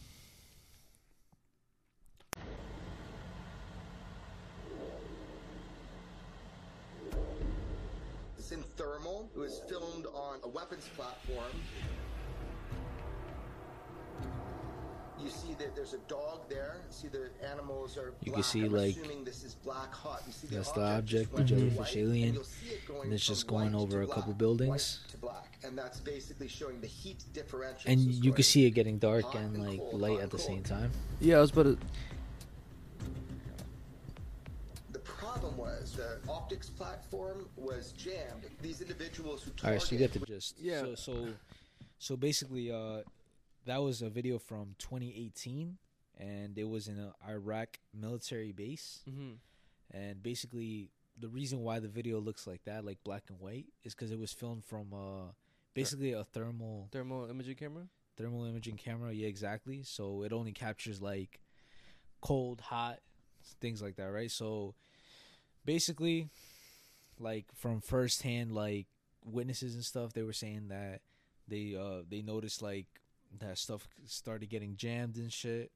It's in thermal. It was filmed on a weapons platform. You see that there's a dog there. See the animals are black. You can see, I'm like, assuming this is black hot. You see that's the the object, object, just the went to jellyfish white, alien, and you'll see it going and it's just from going white over to a couple black, buildings. white to black, and that's basically showing the heat differential. And So you going can see it getting dark hot and like cold, light hot at the and same cold. time. Yeah, I was about to. The problem was the optics platform was jammed. These individuals who All right, so you get target- the gist. Yeah. So basically, that was a video from 2018, and it was in a Iraq military base. Mm-hmm. And basically, the reason why the video looks like that, like black and white, is because it was filmed from basically a thermal imaging camera. Thermal imaging camera, yeah, exactly. So it only captures like cold, hot, things like that, right? So basically, like from firsthand, like witnesses and stuff, they were saying that they noticed like that stuff started getting jammed and shit,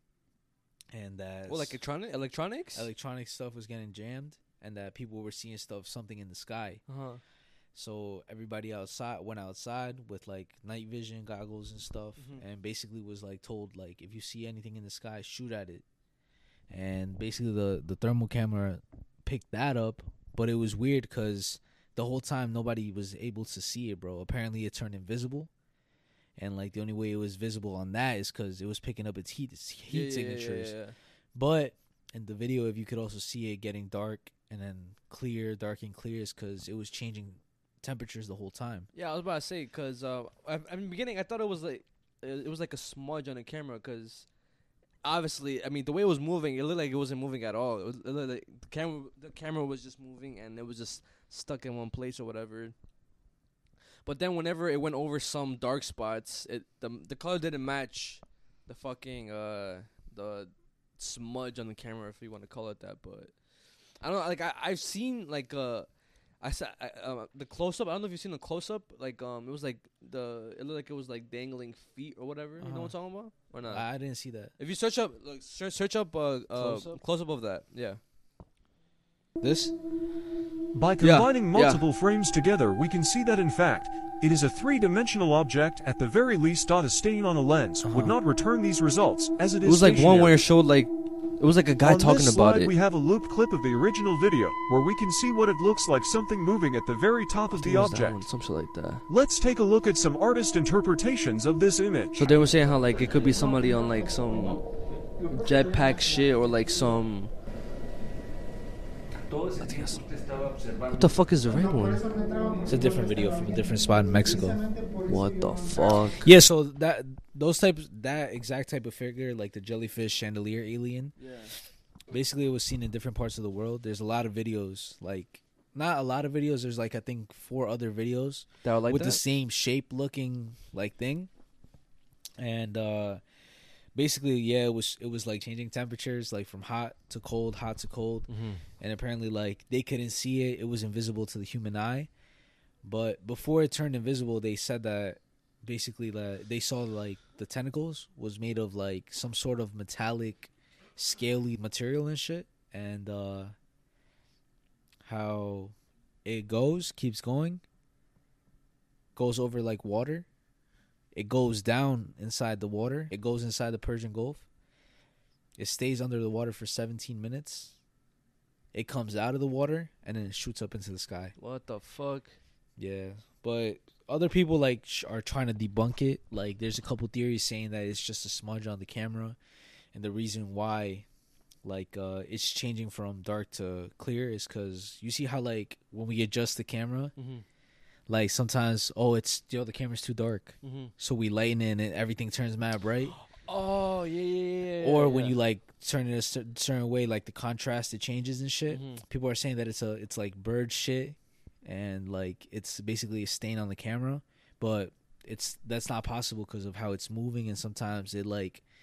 and that Like electronics. electronic stuff was getting jammed, and that people were seeing something in the sky. Uh-huh. So everybody went outside with like night vision goggles and stuff, and basically was like told like if you see anything in the sky, shoot at it. And basically the thermal camera picked that up, but it was weird because the whole time nobody was able to see it, bro. Apparently it turned invisible, and like the only way it was visible on that is because it was picking up its heat signatures. Yeah. But in the video, if you could also see it getting dark and then clear, dark and clear, is because it was changing temperatures the whole time. Yeah, I was about to say because in the beginning I thought it was like a smudge on the camera because obviously I mean the way it was moving it looked like it wasn't moving at all. It looked like the camera was just moving and it was just stuck in one place or whatever. But then whenever it went over some dark spots, the color didn't match the fucking the smudge on the camera, if you want to call it that. But I don't know, like I've seen like I saw the close up. I don't know if you've seen the close up. Like it was like it looked like it was like dangling feet or whatever. You know what I'm talking about or not? I didn't see that. If you search up, like search up close up of that. Yeah. This? By combining multiple frames together, we can see that in fact, it is a three-dimensional object. At the very least, a stain on a lens would not return these results, as it is. It was like stationary. one where it showed like. It was like a guy talking this about slide, it. We have a looped clip of the original video, where we can see what it looks like something moving at the very top of the object. Something like that. Let's take a look at some artist interpretations of this image. So they were saying how like it could be somebody on like some jetpack shit or like some. What the fuck is the red one? It's a different video from a different spot in Mexico. What the fuck? Yeah, so that exact type of figure, like the jellyfish chandelier alien. Yeah. Basically, it was seen in different parts of the world. There's a lot of videos, like not a lot of videos. There's like I think 4 other videos that were like with that? the same shape looking like thing, and basically, yeah, it was like changing temperatures, like from hot to cold, and apparently, like they couldn't see it; it was invisible to the human eye. But before it turned invisible, they said that basically that they saw like the tentacles was made of like some sort of metallic, scaly material and shit, and how it keeps going, goes over like water. It goes down inside the water. It goes inside the Persian Gulf. It stays under the water for 17 minutes. It comes out of the water and then it shoots up into the sky. What the fuck? Yeah, but other people like are trying to debunk it. Like, there's a couple theories saying that it's just a smudge on the camera, and the reason why, like, it's changing from dark to clear is because you see how like when we adjust the camera. Mm-hmm. Like sometimes, the camera's too dark, so we lighten it and everything turns mad bright. Oh yeah. Or when you like turn it a certain way, like the contrast it changes and shit. Mm-hmm. People are saying that it's like bird shit, and like it's basically a stain on the camera, but that's not possible because of how it's moving, and sometimes it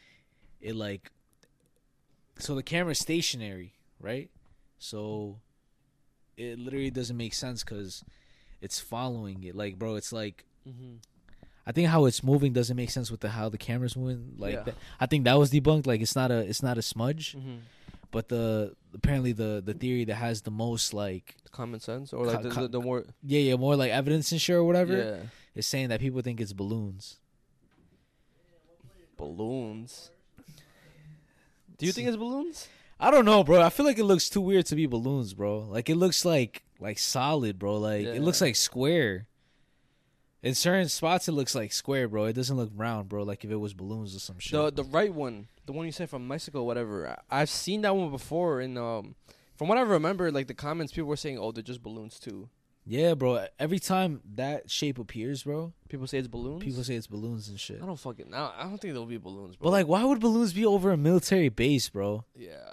so the camera's stationary, right? So it literally doesn't make sense because it's following it. Like, bro, it's like I think how it's moving doesn't make sense with how the camera's moving. Like, I think that was debunked. Like, it's not a smudge, but apparently the theory that has the most like common sense or like the more more like evidence and shit or whatever is saying that people think it's balloons. Balloons. Do you think it's balloons? I don't know, bro. I feel like it looks too weird to be balloons, bro. Like, it looks like solid, bro. Like, it looks like square. In certain spots, it looks like square, bro. It doesn't look round, bro. Like if it was balloons or some shit. The right one, the one you said from Mexico, whatever. I've seen that one before, and from what I remember, like the comments, people were saying, "Oh, they're just balloons too." Yeah, bro. Every time that shape appears, bro, People say it's balloons. people say it's balloons and shit. I don't fucking. I don't think there'll be balloons, bro. But like, why would balloons be over a military base, bro? yeah.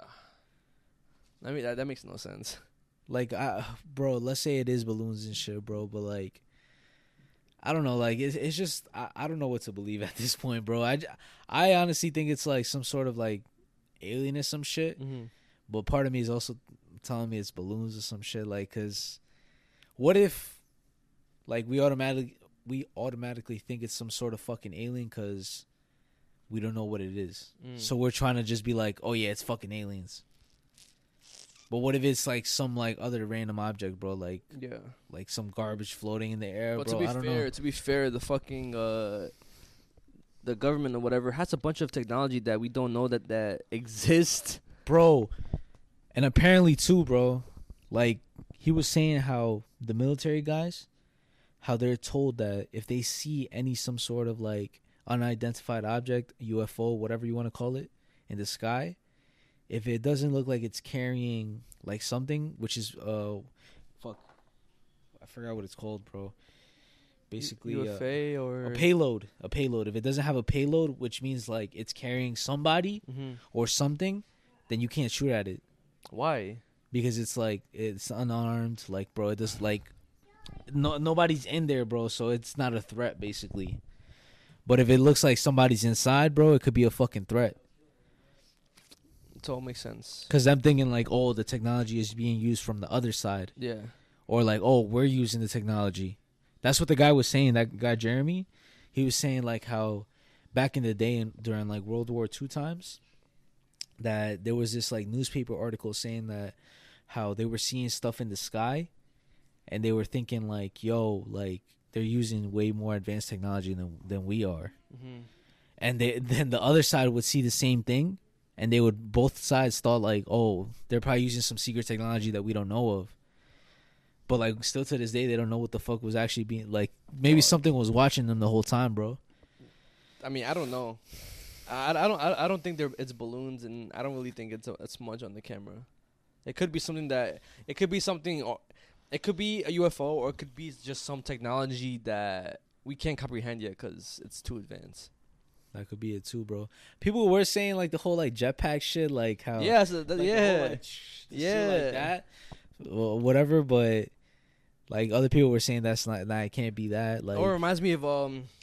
I mean, that makes no sense. Like, bro, let's say it is balloons and shit, bro. But like, I don't know. Like, it's just I don't know what to believe at this point, bro. I honestly think it's like some sort of like alien or some shit. Mm-hmm. But part of me is also telling me it's balloons or some shit. Like, cause what if, like, we automatically think it's some sort of fucking alien because we don't know what it is. So we're trying to just be like, oh yeah, it's fucking aliens. But what if it's like some like other random object, bro? Like, Yeah. like some garbage floating in the air, But bro. I don't know. to be fair, the fucking the government or whatever has a bunch of technology that we don't know that exists. Bro. And apparently too, bro, like he was saying how the military guys, how they're told that if they see some sort of like unidentified object, UFO, whatever you want to call it, in the sky, if it doesn't look like it's carrying like something, which is fuck, I forgot what it's called, bro. Basically, UFA or a payload. A payload. If it doesn't have a payload, which means like it's carrying somebody or something, then you can't shoot at it. Why? Because it's like it's unarmed, like, bro. It just like nobody's in there, bro. So it's not a threat, basically. But if it looks like somebody's inside, bro, it could be a fucking threat. It all makes sense. Because I'm thinking like, oh, the technology is being used from the other side, Yeah. or like, oh, we're using the technology. That's what the guy was saying. That guy Jeremy, he was saying like how back in the day during like World War II times, that there was this like newspaper article saying that how they were seeing stuff in the sky, and they were thinking like, yo, like they're using way more advanced technology than we are. And then the other side would see the same thing, and they would, both sides thought like, oh, they're probably using some secret technology that we don't know of. But like still to this day, they don't know what the fuck was actually being like. Maybe something was watching them the whole time, bro. I mean, I don't know. I don't think it's balloons, and I don't really think it's a smudge on the camera. It could be something it could be a UFO, or it could be just some technology that we can't comprehend yet because it's too advanced. That could be it too, bro. People were saying like the whole like jetpack shit, like how yeah, like, the whole, like, shit like that, or whatever. But like other people were saying that's not, it can't be that. Like, or it reminds me of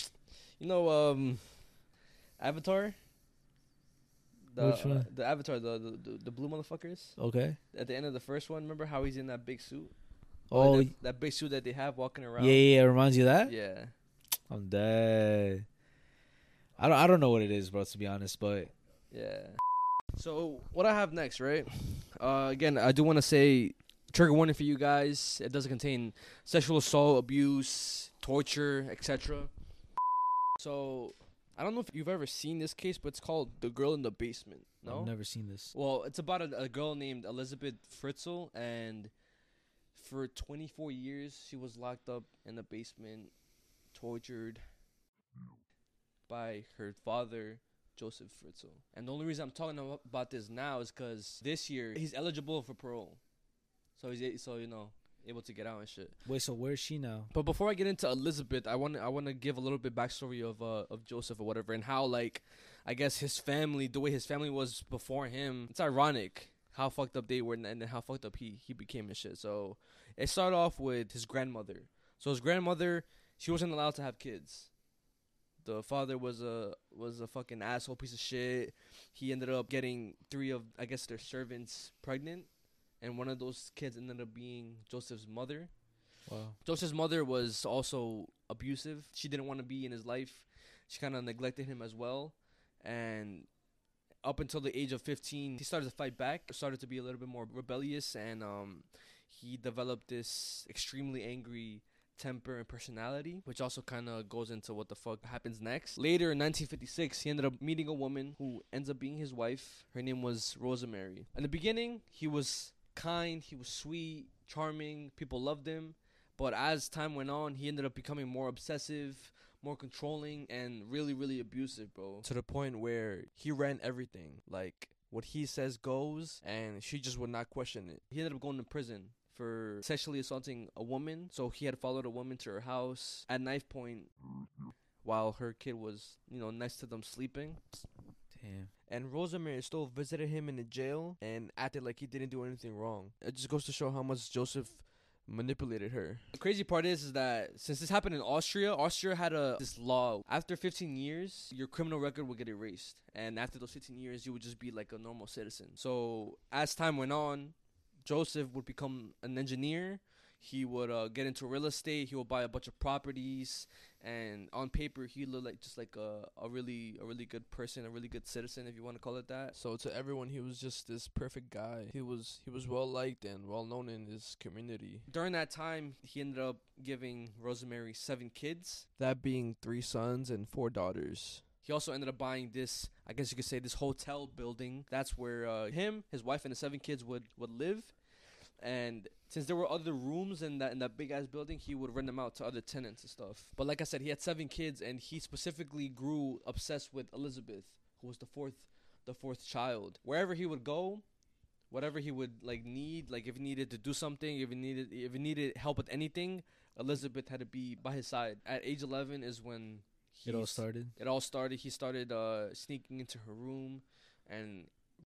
Avatar. Which one? The Avatar, the blue motherfuckers. Okay. At the end of the first one, remember how he's in that big suit? Oh, Like that big suit that they have walking around. yeah. It reminds you of that? Yeah. I'm dead. I don't know what it is, bro, to be honest, but yeah. So what I have next, right? Again, I do want to say trigger warning for you guys. It doesn't contain sexual assault, abuse, torture, etc. So I don't know if you've ever seen this case, but it's called The Girl in the Basement. No? I've never seen this. Well, it's about a girl named Elizabeth Fritzl, and for 24 years she was locked up in the basement, tortured by her father, Joseph Fritzl. And the only reason I'm talking about this now is because this year he's eligible for parole, so he's able to get out and shit. Wait, so where is she now? But before I get into Elizabeth, I want to give a little bit backstory of Joseph or whatever, and how, like, I guess his family, the way his family was before him, it's ironic how fucked up they were and then how fucked up he became and shit. So it started off with his grandmother. So his grandmother, she wasn't allowed to have kids. The father was a fucking asshole piece of shit. He ended up getting 3 of, I guess, their servants pregnant, and one of those kids ended up being Joseph's mother. Wow. Joseph's mother was also abusive. She didn't want to be in his life. She kind of neglected him as well. And up until the age of 15, he started to fight back, started to be a little bit more rebellious, and he developed this extremely angry temper and personality, which also kind of goes into what the fuck happens next. Later in 1956, he ended up meeting a woman who ends up being his wife. Her name was Rosemary. In the beginning, he was kind, he was sweet, charming, people loved him. But as time went on, he ended up becoming more obsessive, more controlling, and really, really abusive, bro. To the point where he ran everything. Like, what he says goes, and she just would not question it. He ended up going to prison for sexually assaulting a woman. So he had followed a woman to her house at knife point while her kid was, next to them sleeping. Damn. And Rosemary still visited him in the jail and acted like he didn't do anything wrong. It just goes to show how much Joseph manipulated her. The crazy part is that since this happened in Austria had this law. After 15 years, your criminal record would get erased. And after those 15 years, you would just be like a normal citizen. So as time went on, Joseph would become an engineer. He would get into real estate. He would buy a bunch of properties, and on paper, he looked like just like a really good person, a really good citizen, if you want to call it that. So to everyone, he was just this perfect guy. He was well liked and well known in his community. During that time, he ended up giving Rosemary 7 kids, that being 3 sons and 4 daughters. He also ended up buying this, I guess you could say, this hotel building. That's where him, his wife, and the 7 kids would live. And since there were other rooms in that big ass building, he would rent them out to other tenants and stuff. But like I said, he had 7 kids, and he specifically grew obsessed with Elizabeth, who was the fourth child. Wherever he would go, whatever he would need, like if he needed to do something, if he needed help with anything, Elizabeth had to be by his side. At age 11 is when it all started. He started sneaking into her room and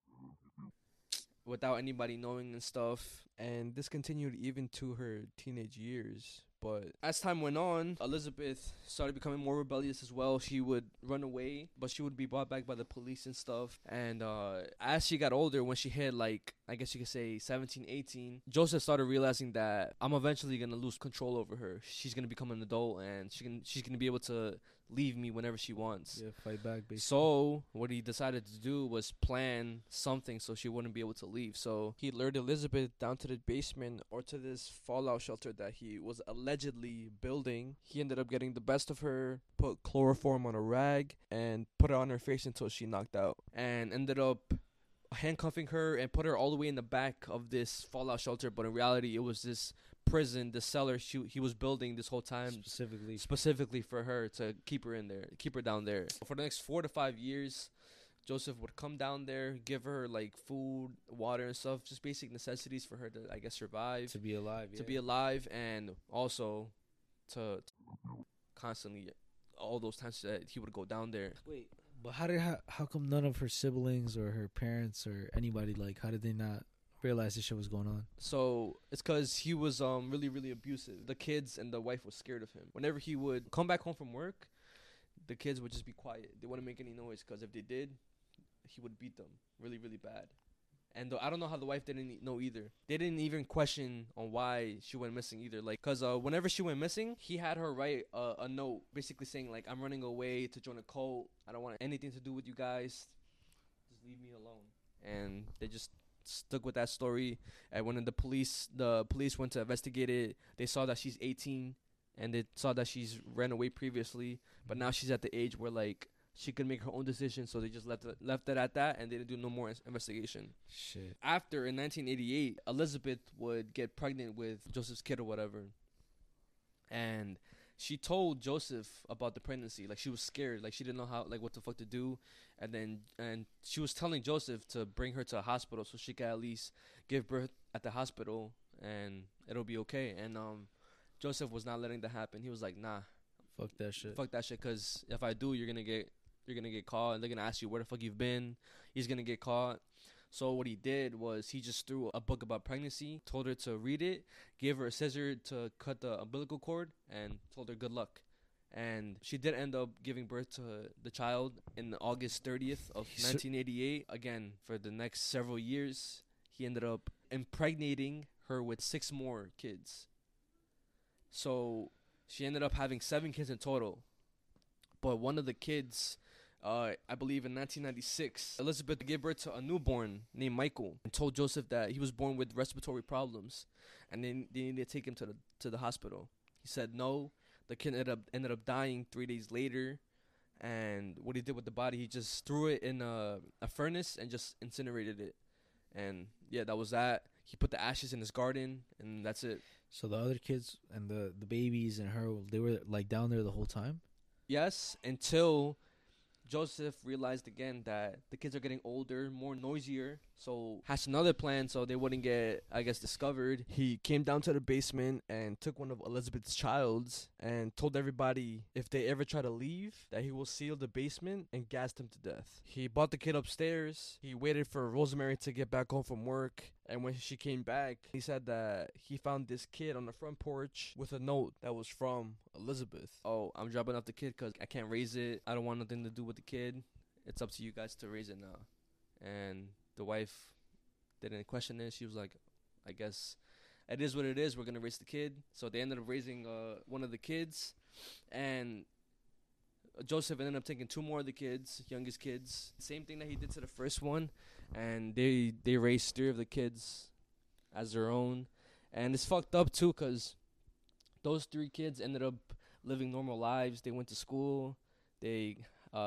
without anybody knowing and stuff. And this continued even to her teenage years. But as time went on, Elizabeth started becoming more rebellious as well. She would run away, but she would be brought back by the police and stuff. And as she got older, when she hit, I guess you could say 17, 18, Joseph started realizing that I'm eventually going to lose control over her. She's going to become an adult, and she's going to be able to leave me whenever she wants. Yeah, fight back, basically. So what he decided to do was plan something so she wouldn't be able to leave. So he lured Elizabeth down to the basement or to this fallout shelter that he was allegedly building. He ended up getting the best of her, put chloroform on a rag, and put it on her face until she knocked out. And ended up handcuffing her and put her all the way in the back of this fallout shelter. But in reality, it was this prison, the cellar he was building this whole time specifically for her, to keep her in there, keep her down there. For the next 4 to 5 years, Joseph would come down there, give her food, water and stuff, just basic necessities for her to, I guess, survive, to be alive, and also to constantly, all those times that he would go down there. Wait, but how come none of her siblings or her parents or anybody, how did they not realize this shit was going on? So it's because he was really, really abusive. The kids and the wife were scared of him. Whenever he would come back home from work, the kids would just be quiet. They wouldn't make any noise, because if they did, he would beat them really, really bad. And I don't know how the wife didn't know either. They didn't even question on why she went missing either. Because whenever she went missing, he had her write a note basically saying, I'm running away to join a cult. I don't want anything to do with you guys. Just leave me alone. And they just stuck with that story. And when the police went to investigate it, they saw that she's 18, and they saw that she's ran away previously. But now she's at the age where she could make her own decision, so they just left it at that, and they didn't do no more investigation. Shit. After, in 1988, Elizabeth would get pregnant with Joseph's kid or whatever, and she told Joseph about the pregnancy. She was scared, she didn't know how, what the fuck to do, and she was telling Joseph to bring her to a hospital so she could at least give birth at the hospital, and it'll be okay. And Joseph was not letting that happen. He was like, nah. Fuck that shit, because if I do, you're gonna get caught, and they're gonna ask you where the fuck you've been. He's gonna get caught. So what he did was he just threw a book about pregnancy, told her to read it, gave her a scissor to cut the umbilical cord, and told her good luck. And she did end up giving birth to the child in August 30th of 1988. Again, for the next several years, he ended up impregnating her with 6 more kids. So she ended up having 7 kids in total. But one of the kids, I believe in 1996, Elizabeth gave birth to a newborn named Michael and told Joseph that he was born with respiratory problems, and they needed to take him to the hospital. He said no. The kid ended up dying 3 days later. And what he did with the body, he just threw it in a furnace and just incinerated it. And yeah, that was that. He put the ashes in his garden, and that's it. So the other kids and the babies and her, they were down there the whole time? Yes, until Joseph realized again that the kids are getting older, more noisier, So hatched another plan so they wouldn't get, I guess, discovered. He came down to the basement and took one of Elizabeth's childs and told everybody if they ever try to leave that he will seal the basement and gas them to death. He brought the kid upstairs. He waited for Rosemary to get back home from work. And when she came back, he said that he found this kid on the front porch with a note that was from Elizabeth. Oh, I'm dropping off the kid because I can't raise it. I don't want nothing to do with the kid. It's up to you guys to raise it now. And the wife didn't question it. She was like, I guess it is what it is. We're going to raise the kid. So they ended up raising one of the kids. And Joseph ended up taking two more of the kids, youngest kids. Same thing that he did to the first one. And they raised three of the kids as their own. And it's fucked up, too, because those three kids ended up living normal lives. They went to school. They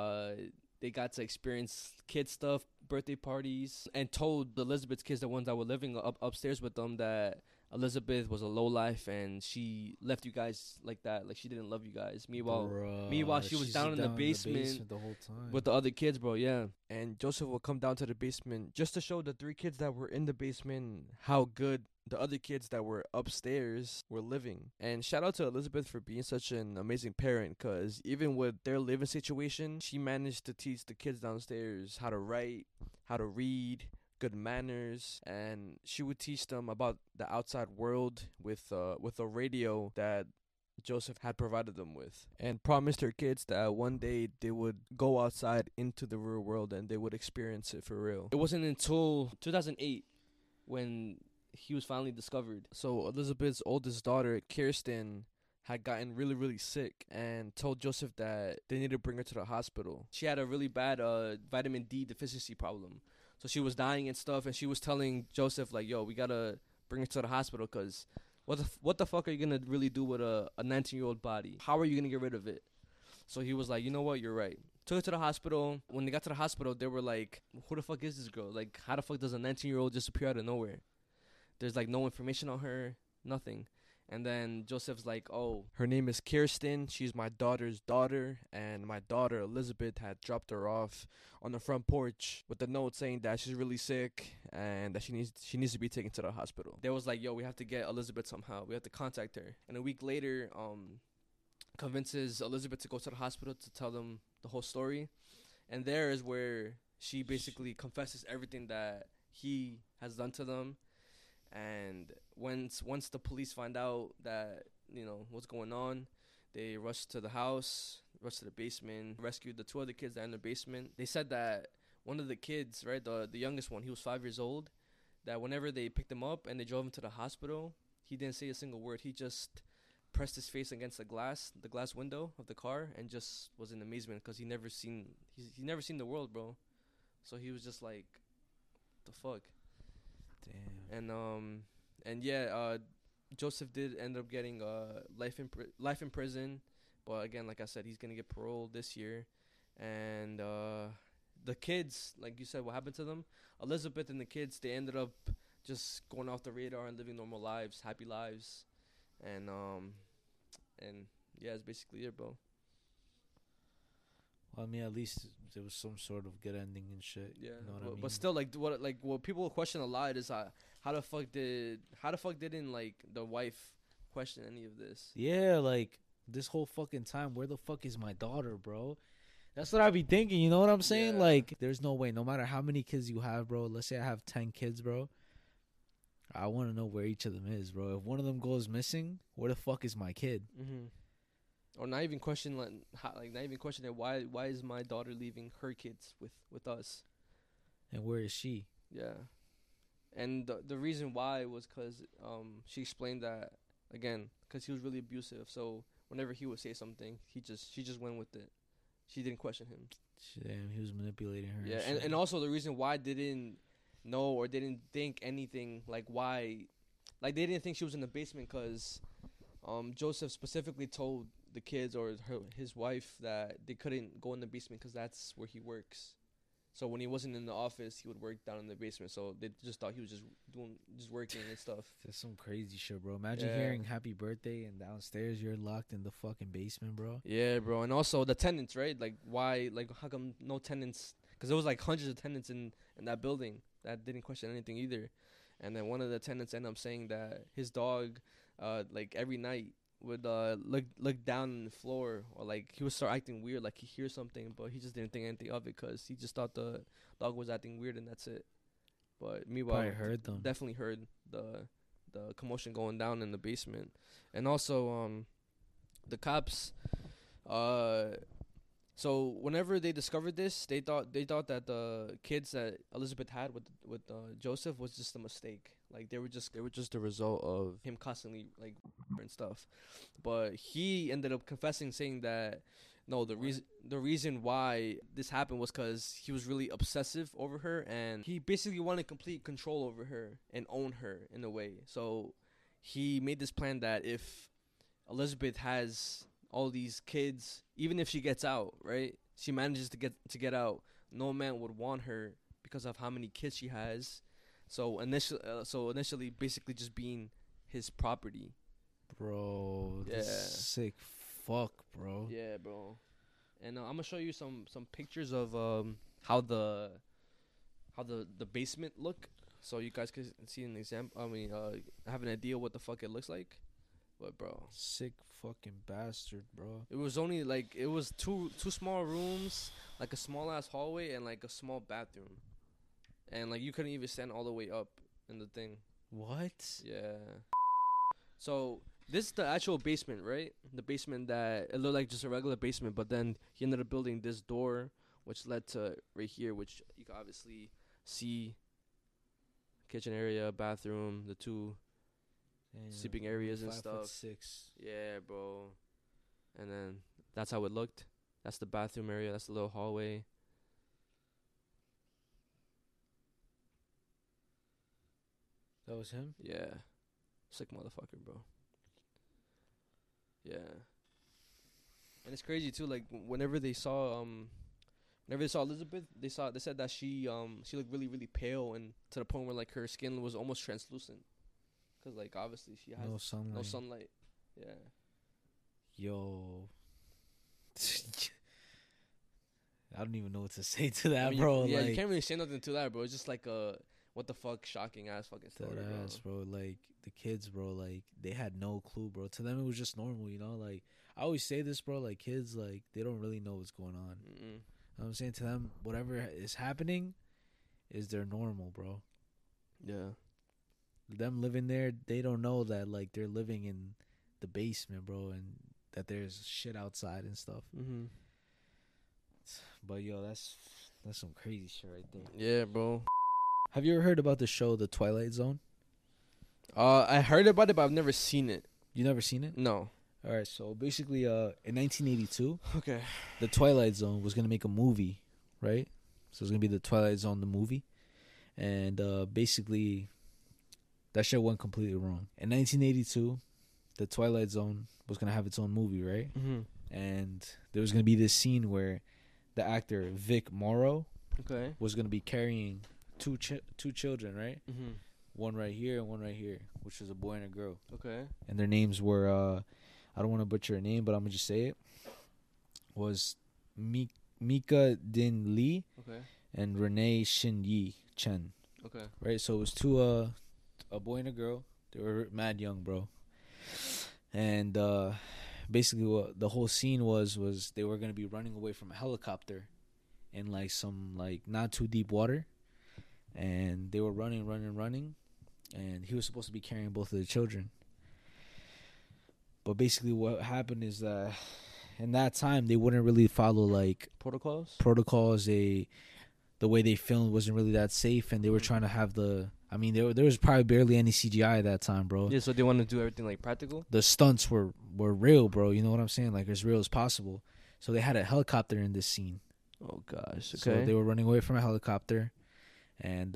got to experience kid stuff, birthday parties, and told Elizabeth's kids, the ones that were living upstairs with them, that Elizabeth was a lowlife and she left you guys like that. Like, she didn't love you guys. Meanwhile, she was down in the basement the whole time with the other kids, bro. Yeah. And Joseph would come down to the basement just to show the three kids that were in the basement how good the other kids that were upstairs were living. And shout out to Elizabeth for being such an amazing parent, because even with their living situation, she managed to teach the kids downstairs how to write, how to read, good manners, and she would teach them about the outside world with a radio that Joseph had provided them with, and promised her kids that one day they would go outside into the real world and they would experience it for real. It wasn't until 2008 when he was finally discovered. So Elizabeth's oldest daughter, Kirsten, had gotten really, really sick and told Joseph that they needed to bring her to the hospital. She had a really bad vitamin D deficiency problem. So she was dying and stuff, and she was telling Joseph, like, yo, we got to bring her to the hospital because what the fuck are you going to really do with a 19-year-old body? How are you going to get rid of it? So he was like, you know what, you're right. Took her to the hospital. When they got to the hospital, they were like, who the fuck is this girl? Like, how the fuck does a 19-year-old just appear out of nowhere? There's, like, no information on her, nothing. And then Joseph's like, oh, her name is Kirsten. She's my daughter's daughter. And my daughter, Elizabeth, had dropped her off on the front porch with a note saying that she's really sick and that she needs to be taken to the hospital. They was like, yo, we have to get Elizabeth somehow. We have to contact her. And a week later, convinces Elizabeth to go to the hospital to tell them the whole story. And there is where she basically confesses everything that he has done to them. And once the police find out that, you know, what's going on, they rush to the house, rush to the basement, rescued the two other kids that are in the basement. They said that one of the kids, right, the youngest one, he was 5 years old, that whenever they picked him up and they drove him to the hospital, he didn't say a single word. He just pressed his face against the glass window of the car, and just was in amazement because he never seen the world, bro. So he was just like, the fuck. Damn. And yeah, Joseph did end up getting life in prison, but again, like I said, he's gonna get parole this year. And the kids, like you said, what happened to them? Elizabeth and the kids, they ended up just going off the radar and living normal lives, happy lives, and yeah, it's basically it, bro. Well, I mean, at least there was some sort of good ending and shit. Yeah, you know what I mean? But still, what people question a lot is how the fuck didn't like the wife question any of this? Yeah, like this whole fucking time, where the fuck is my daughter, bro? That's what I be thinking. You know what I'm saying? Yeah. Like, there's no way. No matter how many kids you have, bro. Let's say I have 10 kids, bro. I want to know where each of them is, bro. If one of them goes missing, where the fuck is my kid? Mm-hmm. Or not even question not even question that why is my daughter leaving her kids with us? And where is she? Yeah, and the reason why was because she explained that again because he was really abusive. So whenever he would say something, she just went with it. She didn't question him. Damn, he was manipulating her. Yeah, and also the reason why they didn't know or they didn't think anything like why, like they didn't think she was in the basement because Joseph specifically told the kids or his wife that they couldn't go in the basement because that's where he works. So when he wasn't in the office, he would work down in the basement. So they just thought he was just working and stuff. That's some crazy shit, bro. Imagine hearing happy birthday and downstairs you're locked in the fucking basement, bro. Yeah, bro. And also the tenants, right? Like why? Like how come no tenants? Because there was like hundreds of tenants in that building that didn't question anything either. And then one of the tenants ended up saying that his dog, like every night would look down on the floor, or like he would start acting weird, like he hears something, but he just didn't think anything of it because he just thought the dog was acting weird and that's it. But meanwhile, Probably heard them. definitely heard the commotion going down in the basement. And also the cops, so whenever they discovered this, they thought that the kids that Elizabeth had with Joseph was just a mistake. Like they were just the result of him constantly like and stuff. But he ended up confessing, saying that no, the reason why this happened was because he was really obsessive over her, and he basically wanted complete control over her and own her in a way. So he made this plan that if Elizabeth has all these kids, even if she gets out, right? She manages to get out. No man would want her because of how many kids she has. So initially, basically just being his property. Bro, Yeah. this is sick fuck, bro. Yeah, bro. And I'm gonna show you some pictures of how the basement look, so you guys can see an example. I mean, have an idea what the fuck it looks like. But bro, Sick fucking bastard, bro. it was only like it was two small rooms, like a small ass hallway and like a small bathroom, and like you couldn't even stand all the way up in the thing. What? Yeah. So this is the actual basement, right? The basement that it looked like just a regular basement, but then he ended up building this door, which led to right here, which you can obviously see. Kitchen area, bathroom, the two Damn, sleeping areas and 5'6". stuff. Yeah, bro. And then that's how it looked. That's the bathroom area. That's the little hallway. That was him? Yeah. Sick motherfucker, bro. Yeah. And it's crazy too, like whenever they saw Elizabeth, they said that she looked really, really pale, and to the point where like her skin was almost translucent. Cause like obviously she has No sunlight. Yeah. Yo. I don't even know what to say to that, I mean, bro. Yeah, like, you can't really say nothing to that, bro. It's just like what the fuck, shocking ass fucking story, that bro. ass, bro. Like the kids, bro. Like they had no clue, bro. To them, it was just normal, you know. Like I always say this, bro. Like kids, like they don't really know what's going on. Mm-mm. You know what I'm saying, to them, whatever is happening is their normal, bro. Yeah. Them living there, they don't know that like they're living in the basement, bro, and that there's shit outside and stuff. Mm-hmm. But yo, that's some crazy shit right there. Yeah, bro. Have you ever heard about the show The Twilight Zone? I heard about it, but I've never seen it. You never seen it? No. All right, so basically, in 1982, Okay. The Twilight Zone was gonna make a movie, right? So it's gonna be The Twilight Zone, the movie, and basically, that shit went completely wrong. In 1982, The Twilight Zone was gonna have its own movie, right? Mm-hmm. And there was gonna be this scene where the actor Vic Morrow Okay. was gonna be carrying two children, right? Mm-hmm. One right here and one right here, which was a boy and a girl. Okay. And their names were I don't want to butcher her name, but I'm gonna just say it. Was Mika Din Lee Okay. and Renee Shin Yi Chen. Okay. Right, so it was two a boy and a girl. They were mad young, bro. And basically, what the whole scene was they were gonna be running away from a helicopter in like some like not too deep water, and they were running, and he was supposed to be carrying both of the children. But basically, what happened is that in that time they wouldn't really follow like protocols. The way they filmed wasn't really that safe, and they were trying to have the. I mean, there was probably barely any CGI at that time, bro. Yeah, so they want to do everything like practical. The stunts were real, bro. You know what I'm saying? Like as real as possible. So they had a helicopter in this scene. Oh gosh. Okay. So they were running away from a helicopter, and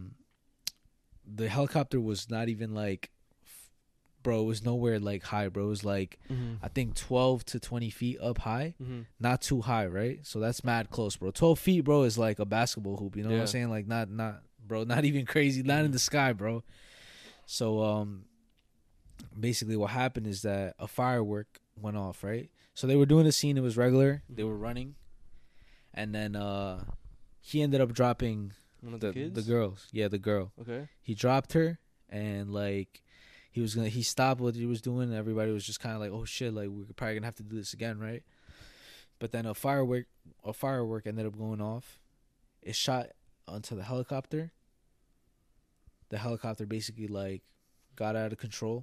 the helicopter was not even like, bro, it was nowhere like high, bro. It was like I think 12 to 20 feet up high, not too high, right? So that's mad close, bro. 12 feet, bro, is like a basketball hoop. You know what I'm saying? Like not, bro, not even crazy, not in the sky, bro. So basically, what happened is that a firework went off, right? So they were doing the scene. It was regular. They were running, and then he ended up dropping One of the kids? The girls. Yeah, the girl. Okay. He dropped her, and like he stopped what he was doing, and everybody was just kind of like, oh shit, like we're probably gonna have to do this again, right? But then a firework ended up going off. It shot onto the helicopter. The helicopter basically like got out of control,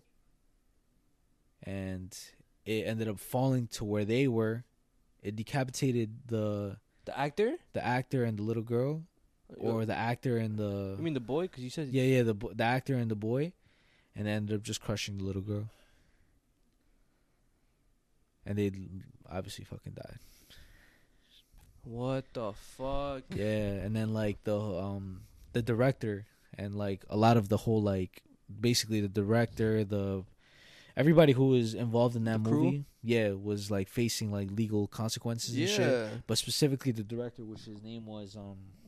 and it ended up falling to where they were. It decapitated the actor and the little girl, or the actor and the. You mean the boy? Because you said the actor and the boy, and it ended up just crushing the little girl. And they obviously fucking died. What the fuck? Yeah, and then like the director and like a lot of the whole like basically the director, everybody who was involved in that movie, was like facing like legal consequences and shit. But specifically the director, which his name was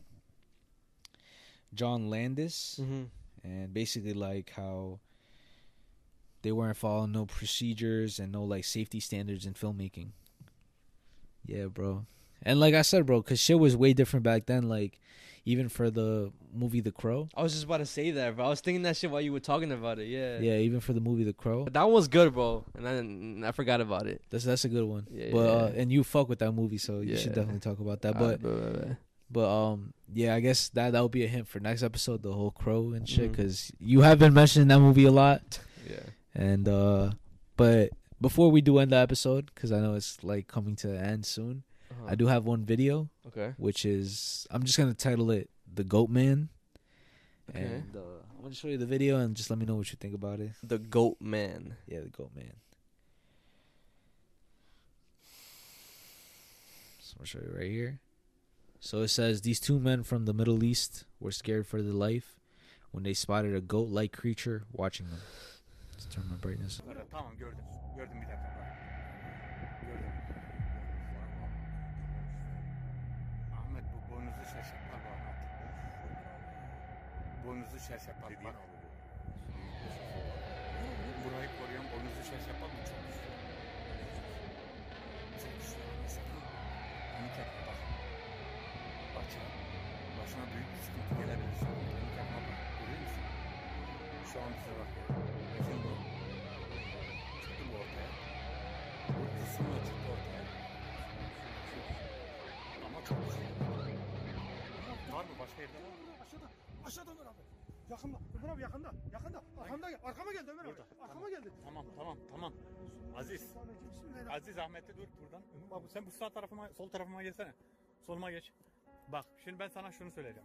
John Landis, and basically like how they weren't following no procedures and no like safety standards in filmmaking. Yeah, bro. And like I said, bro, because shit was way different back then. Like, even for the movie The Crow. I was just about to say that, bro. I was thinking that shit while you were talking about it. Yeah. Yeah, even for the movie The Crow. But that one was good, bro. And I forgot about it. That's a good one. Yeah. But and you fuck with that movie, so you should definitely talk about that. But yeah, I guess that would be a hint for next episode, the whole Crow and shit, because you have been mentioning that movie a lot. Yeah. And but before we do end the episode, because I know it's like coming to the end soon. I do have one video, which is, I'm just going to title it The Goat Man. Okay. And I'm going to show you the video and just let me know what you think about it. The Goat Man. Yeah, The Goat Man. So I'm going to show you right here. So it says, these two men from the Middle East were scared for their life when they spotted a goat-like creature watching them. Let's turn my brightness. Tamam gördüm. Gördüm bir dakika. Gördüm. Ahmet bu boynuzlu şerşapal bu Ahmet. Boynuzlu şerşapal bak. Burayı koruyan boynuzlu şerşapal bu çok güçlü. Çok güçlü. Mesela onu çekme bak. Bak şimdi. Başına büyük bir sıkıntı gelebilir şu an. Onu çekme bak. Görüyor musun? Şu an bize bakıyor. Şimdi bu. Çıktı bu ortaya. Kısımla çıktı ortaya. Ama çok güçlü. Var mı başka yerde? Aşağıda Ömer abi. Yakında. Ömer abi yakında. Yakında. Arkama geldi Ömer abi. Arkama geldi. Tamam. Aziz Ahmet'e dur buradan. Bak sen bu sağ tarafıma, sol tarafıma gelsene. Soluma geç. Bak şimdi ben sana şunu söyleyeceğim.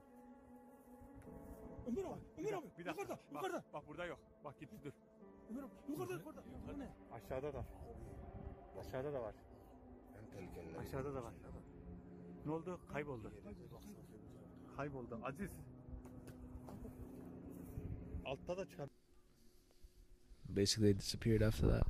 Ömer abi. Bir dakika. Yukarıda. Bak burada yok. Bak gitti dur. Ömer abi yukarıda. Ne? Aşağıda da var. Aşağıda da var. Ne oldu? Kayboldu. Aziz. Altta da çıkar. Basically, they disappeared after that.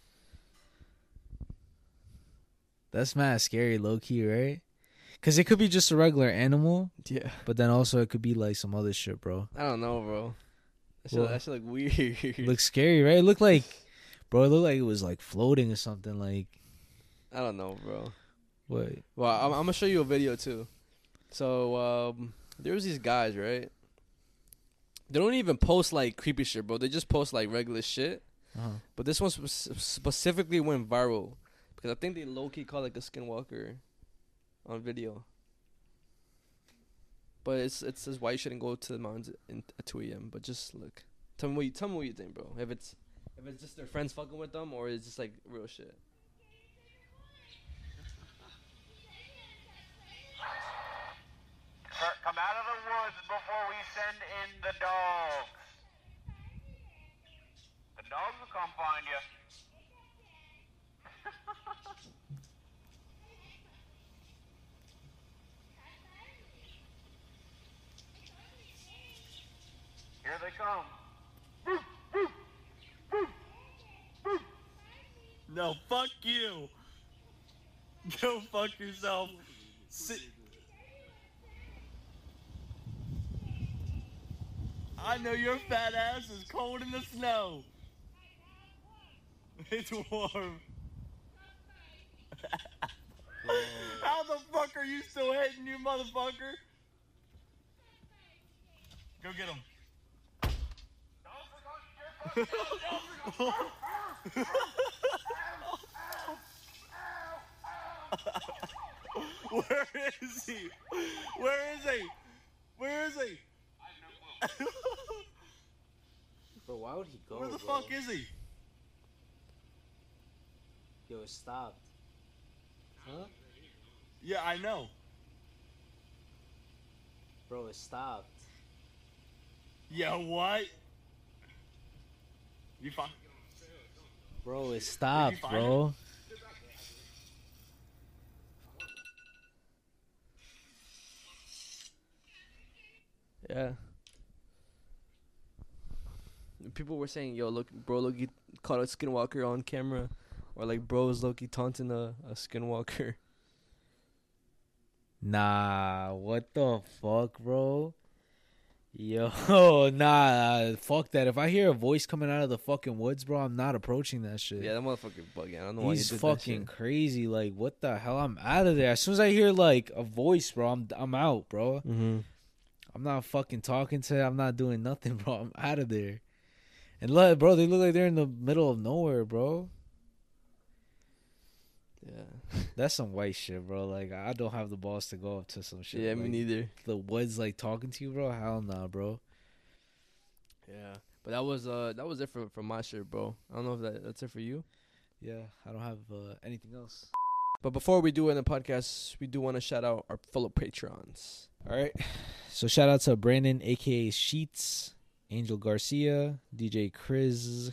That's mad scary, low key, right? Because it could be just a regular animal. Yeah. But then also it could be like some other shit, bro. I don't know, bro. That shit look weird. Looks scary, right? It looked like it was like floating or something. Like, I don't know, bro. What? Well, I'm gonna show you a video too. So there was these guys, right? They don't even post like creepy shit, bro. They just post like regular shit. But this one specifically went viral because I think they low key call like a skinwalker on video. But it says why you shouldn't go to the mountains at 2 a.m. But just look. Tell me what you think, bro. If it's just their friends fucking with them or it's just like real shit. Come out of the woods before we send in the dogs. The dogs will come find you. Here they come. No, fuck you. Go fuck yourself. I know your fat ass is cold in the snow. It's warm. How the fuck are you still hitting, you motherfucker? Go get him. Where is he? Where is he? Where is he? Bro, why would he go? Where the bro? fuck is he? Yo, it stopped. Huh? Yeah, I know. Bro, it stopped. Yeah, what? You fine? Bro, it stopped, find bro. Yeah. People were saying, "Yo, look, bro, Loki caught a skinwalker on camera," or like, "Bro, is Loki taunting a skinwalker?" Nah, what the fuck, bro? Yo, nah, fuck that. If I hear a voice coming out of the fucking woods, bro, I'm not approaching that shit. Yeah, that motherfucker bugging. I don't know why he He's did fucking that shit. crazy. Like, what the hell? I'm out of there. As soon as I hear like a voice, bro, I'm out, bro. Mm-hmm. I'm not fucking talking to. I'm not doing nothing, bro. I'm out of there. And look, bro, they look like they're in the middle of nowhere, bro. Yeah, that's some white shit, bro. Like, I don't have the balls to go up to some shit. Yeah, me like, neither. The woods like talking to you, bro. Hell nah, bro. Yeah, but that was it for my shit, bro. I don't know if that's it for you. Yeah, I don't have anything else. But before we do end the podcast, we do want to shout out our fellow patrons. All right. So shout out to Brandon, aka Sheets, Angel Garcia, DJ Chris,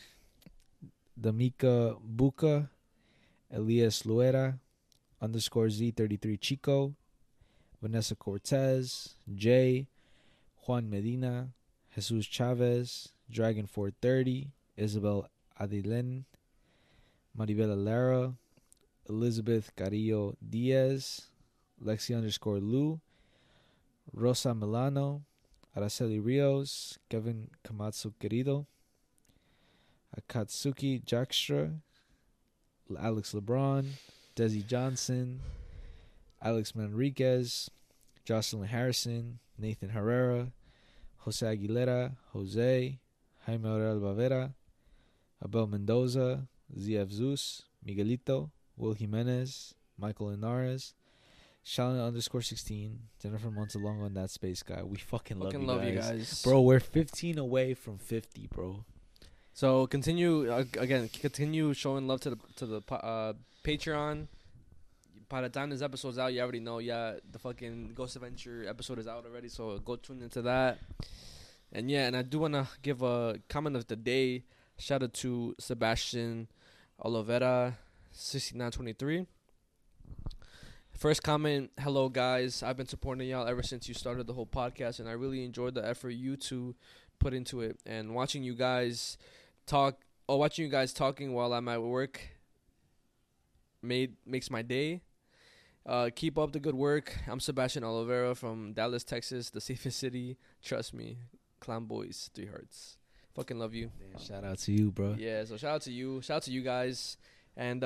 Damika Buka, Elias Luera, _Z33 Chico, Vanessa Cortez, Jay, Juan Medina, Jesus Chavez, Dragon 430, Isabel Adilen, Maribela Lara, Elizabeth Carrillo Diaz, Lexi _Lou, Rosa Milano, Araceli Rios, Kevin Kamatsu Querido, Akatsuki Jackstra, Alex LeBron, Desi Johnson, Alex Manriquez, Jocelyn Harrison, Nathan Herrera, Jose Aguilera, Jose, Jaime Aurel Bavera, Abel Mendoza, ZF Zeus, Miguelito, Will Jimenez, Michael Linares, Shalina _16, Jennifer Montalongo, and that space guy. We fucking love you guys. Bro, we're 15 away from 50, bro. So continue showing love to the Patreon. By the time this episode's out, you already know. Yeah, the fucking Ghost Adventure episode is out already, so go tune into that. And yeah, and I do want to give a comment of the day. Shout out to Sebastian Oliveira 6923. First comment, hello guys. I've been supporting y'all ever since you started the whole podcast, and I really enjoyed the effort you two put into it. And watching you guys talking while I'm at work makes my day. Keep up the good work. I'm Sebastian Oliveira from Dallas, Texas, the safest city. Trust me, Clown Boys, 3 hearts. Fucking love you. Damn, shout out to you, bro. Yeah, so shout out to you. Shout out to you guys. And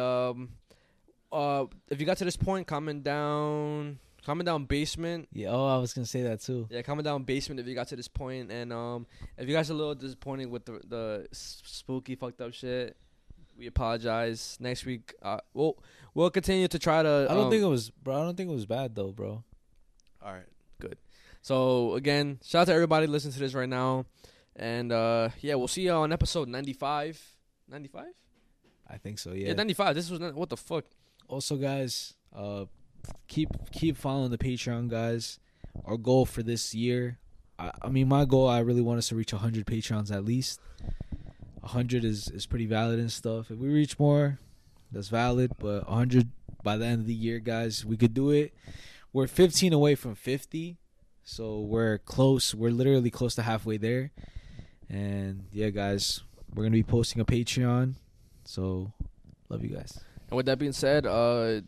if you got to this point, comment down basement. Yeah, I was gonna say that too. Yeah, comment down basement if you got to this point. And if you guys are a little disappointed with the spooky fucked up shit, we apologize. Next week, we'll continue to try to. I don't think it was bad though, bro. All right, good. So again, shout out to everybody listening to this right now, and yeah, we'll see you on episode 95. 95? I think so. Yeah. 95. This was what the fuck. Also, guys, keep following the Patreon, guys. Our goal for this year, I mean, my goal, I really want us to reach 100 Patreons at least. 100 is pretty valid and stuff. If we reach more, that's valid. But 100 by the end of the year, guys, we could do it. We're 15 away from 50, so we're close. We're literally close to halfway there. And yeah, guys, we're gonna be posting a Patreon. So love you guys. And with that being said, what?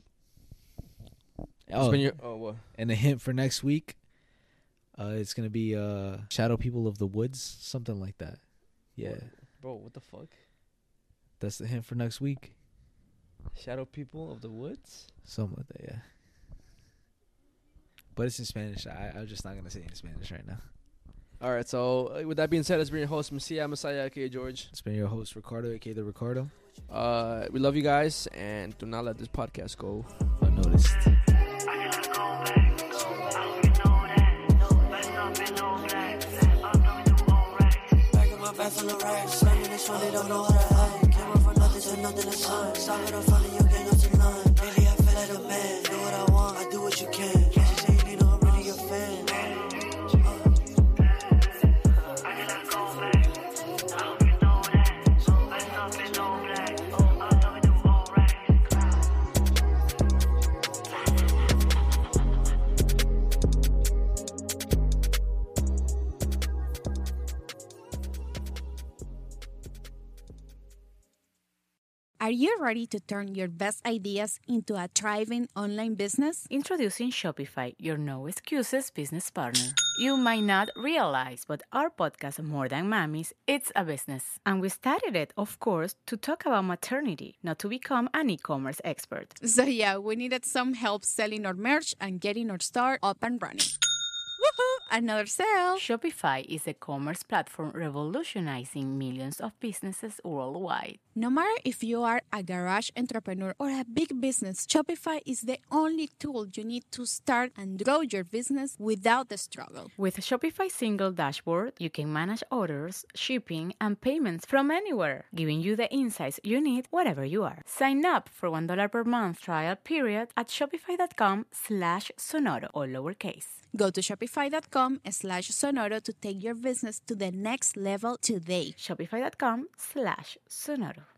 And a hint for next week, it's gonna be Shadow People of the Woods, something like that. Yeah. Bro, what the fuck? That's the hint for next week. Shadow People of the Woods? Something like that, yeah. But it's in Spanish. I'm just not gonna say it in Spanish right now. All right, so with that being said, it's been your host, Messiah, aka George. It's been your host, Ricardo, aka the Ricardo. We love you guys, and do not let this podcast go unnoticed. Back on the rack, slamming this one, they don't know how to hide. Came up for nothing, said nothing to sign. Stop it, I'm funny, you can't go to none. Lately, I feel like a man. Do what I want, I do what you can. Can't you say you need no, I'm really your fan. Are you ready to turn your best ideas into a thriving online business? Introducing Shopify, your no excuses business partner. You might not realize, but our podcast, More Than Mommies, it's a business. And we started it, of course, to talk about maternity, not to become an e-commerce expert. So yeah, we needed some help selling our merch and getting our store up and running. Woohoo! Another sale! Shopify is a commerce platform revolutionizing millions of businesses worldwide. No matter if you are a garage entrepreneur or a big business, Shopify is the only tool you need to start and grow your business without the struggle. With Shopify's single dashboard, you can manage orders, shipping, and payments from anywhere, giving you the insights you need wherever you are. Sign up for $1 per month trial period at shopify.com/sonoro, all lowercase. Go to shopify.com/sonoro to take your business to the next level today. Shopify.com/sonoro.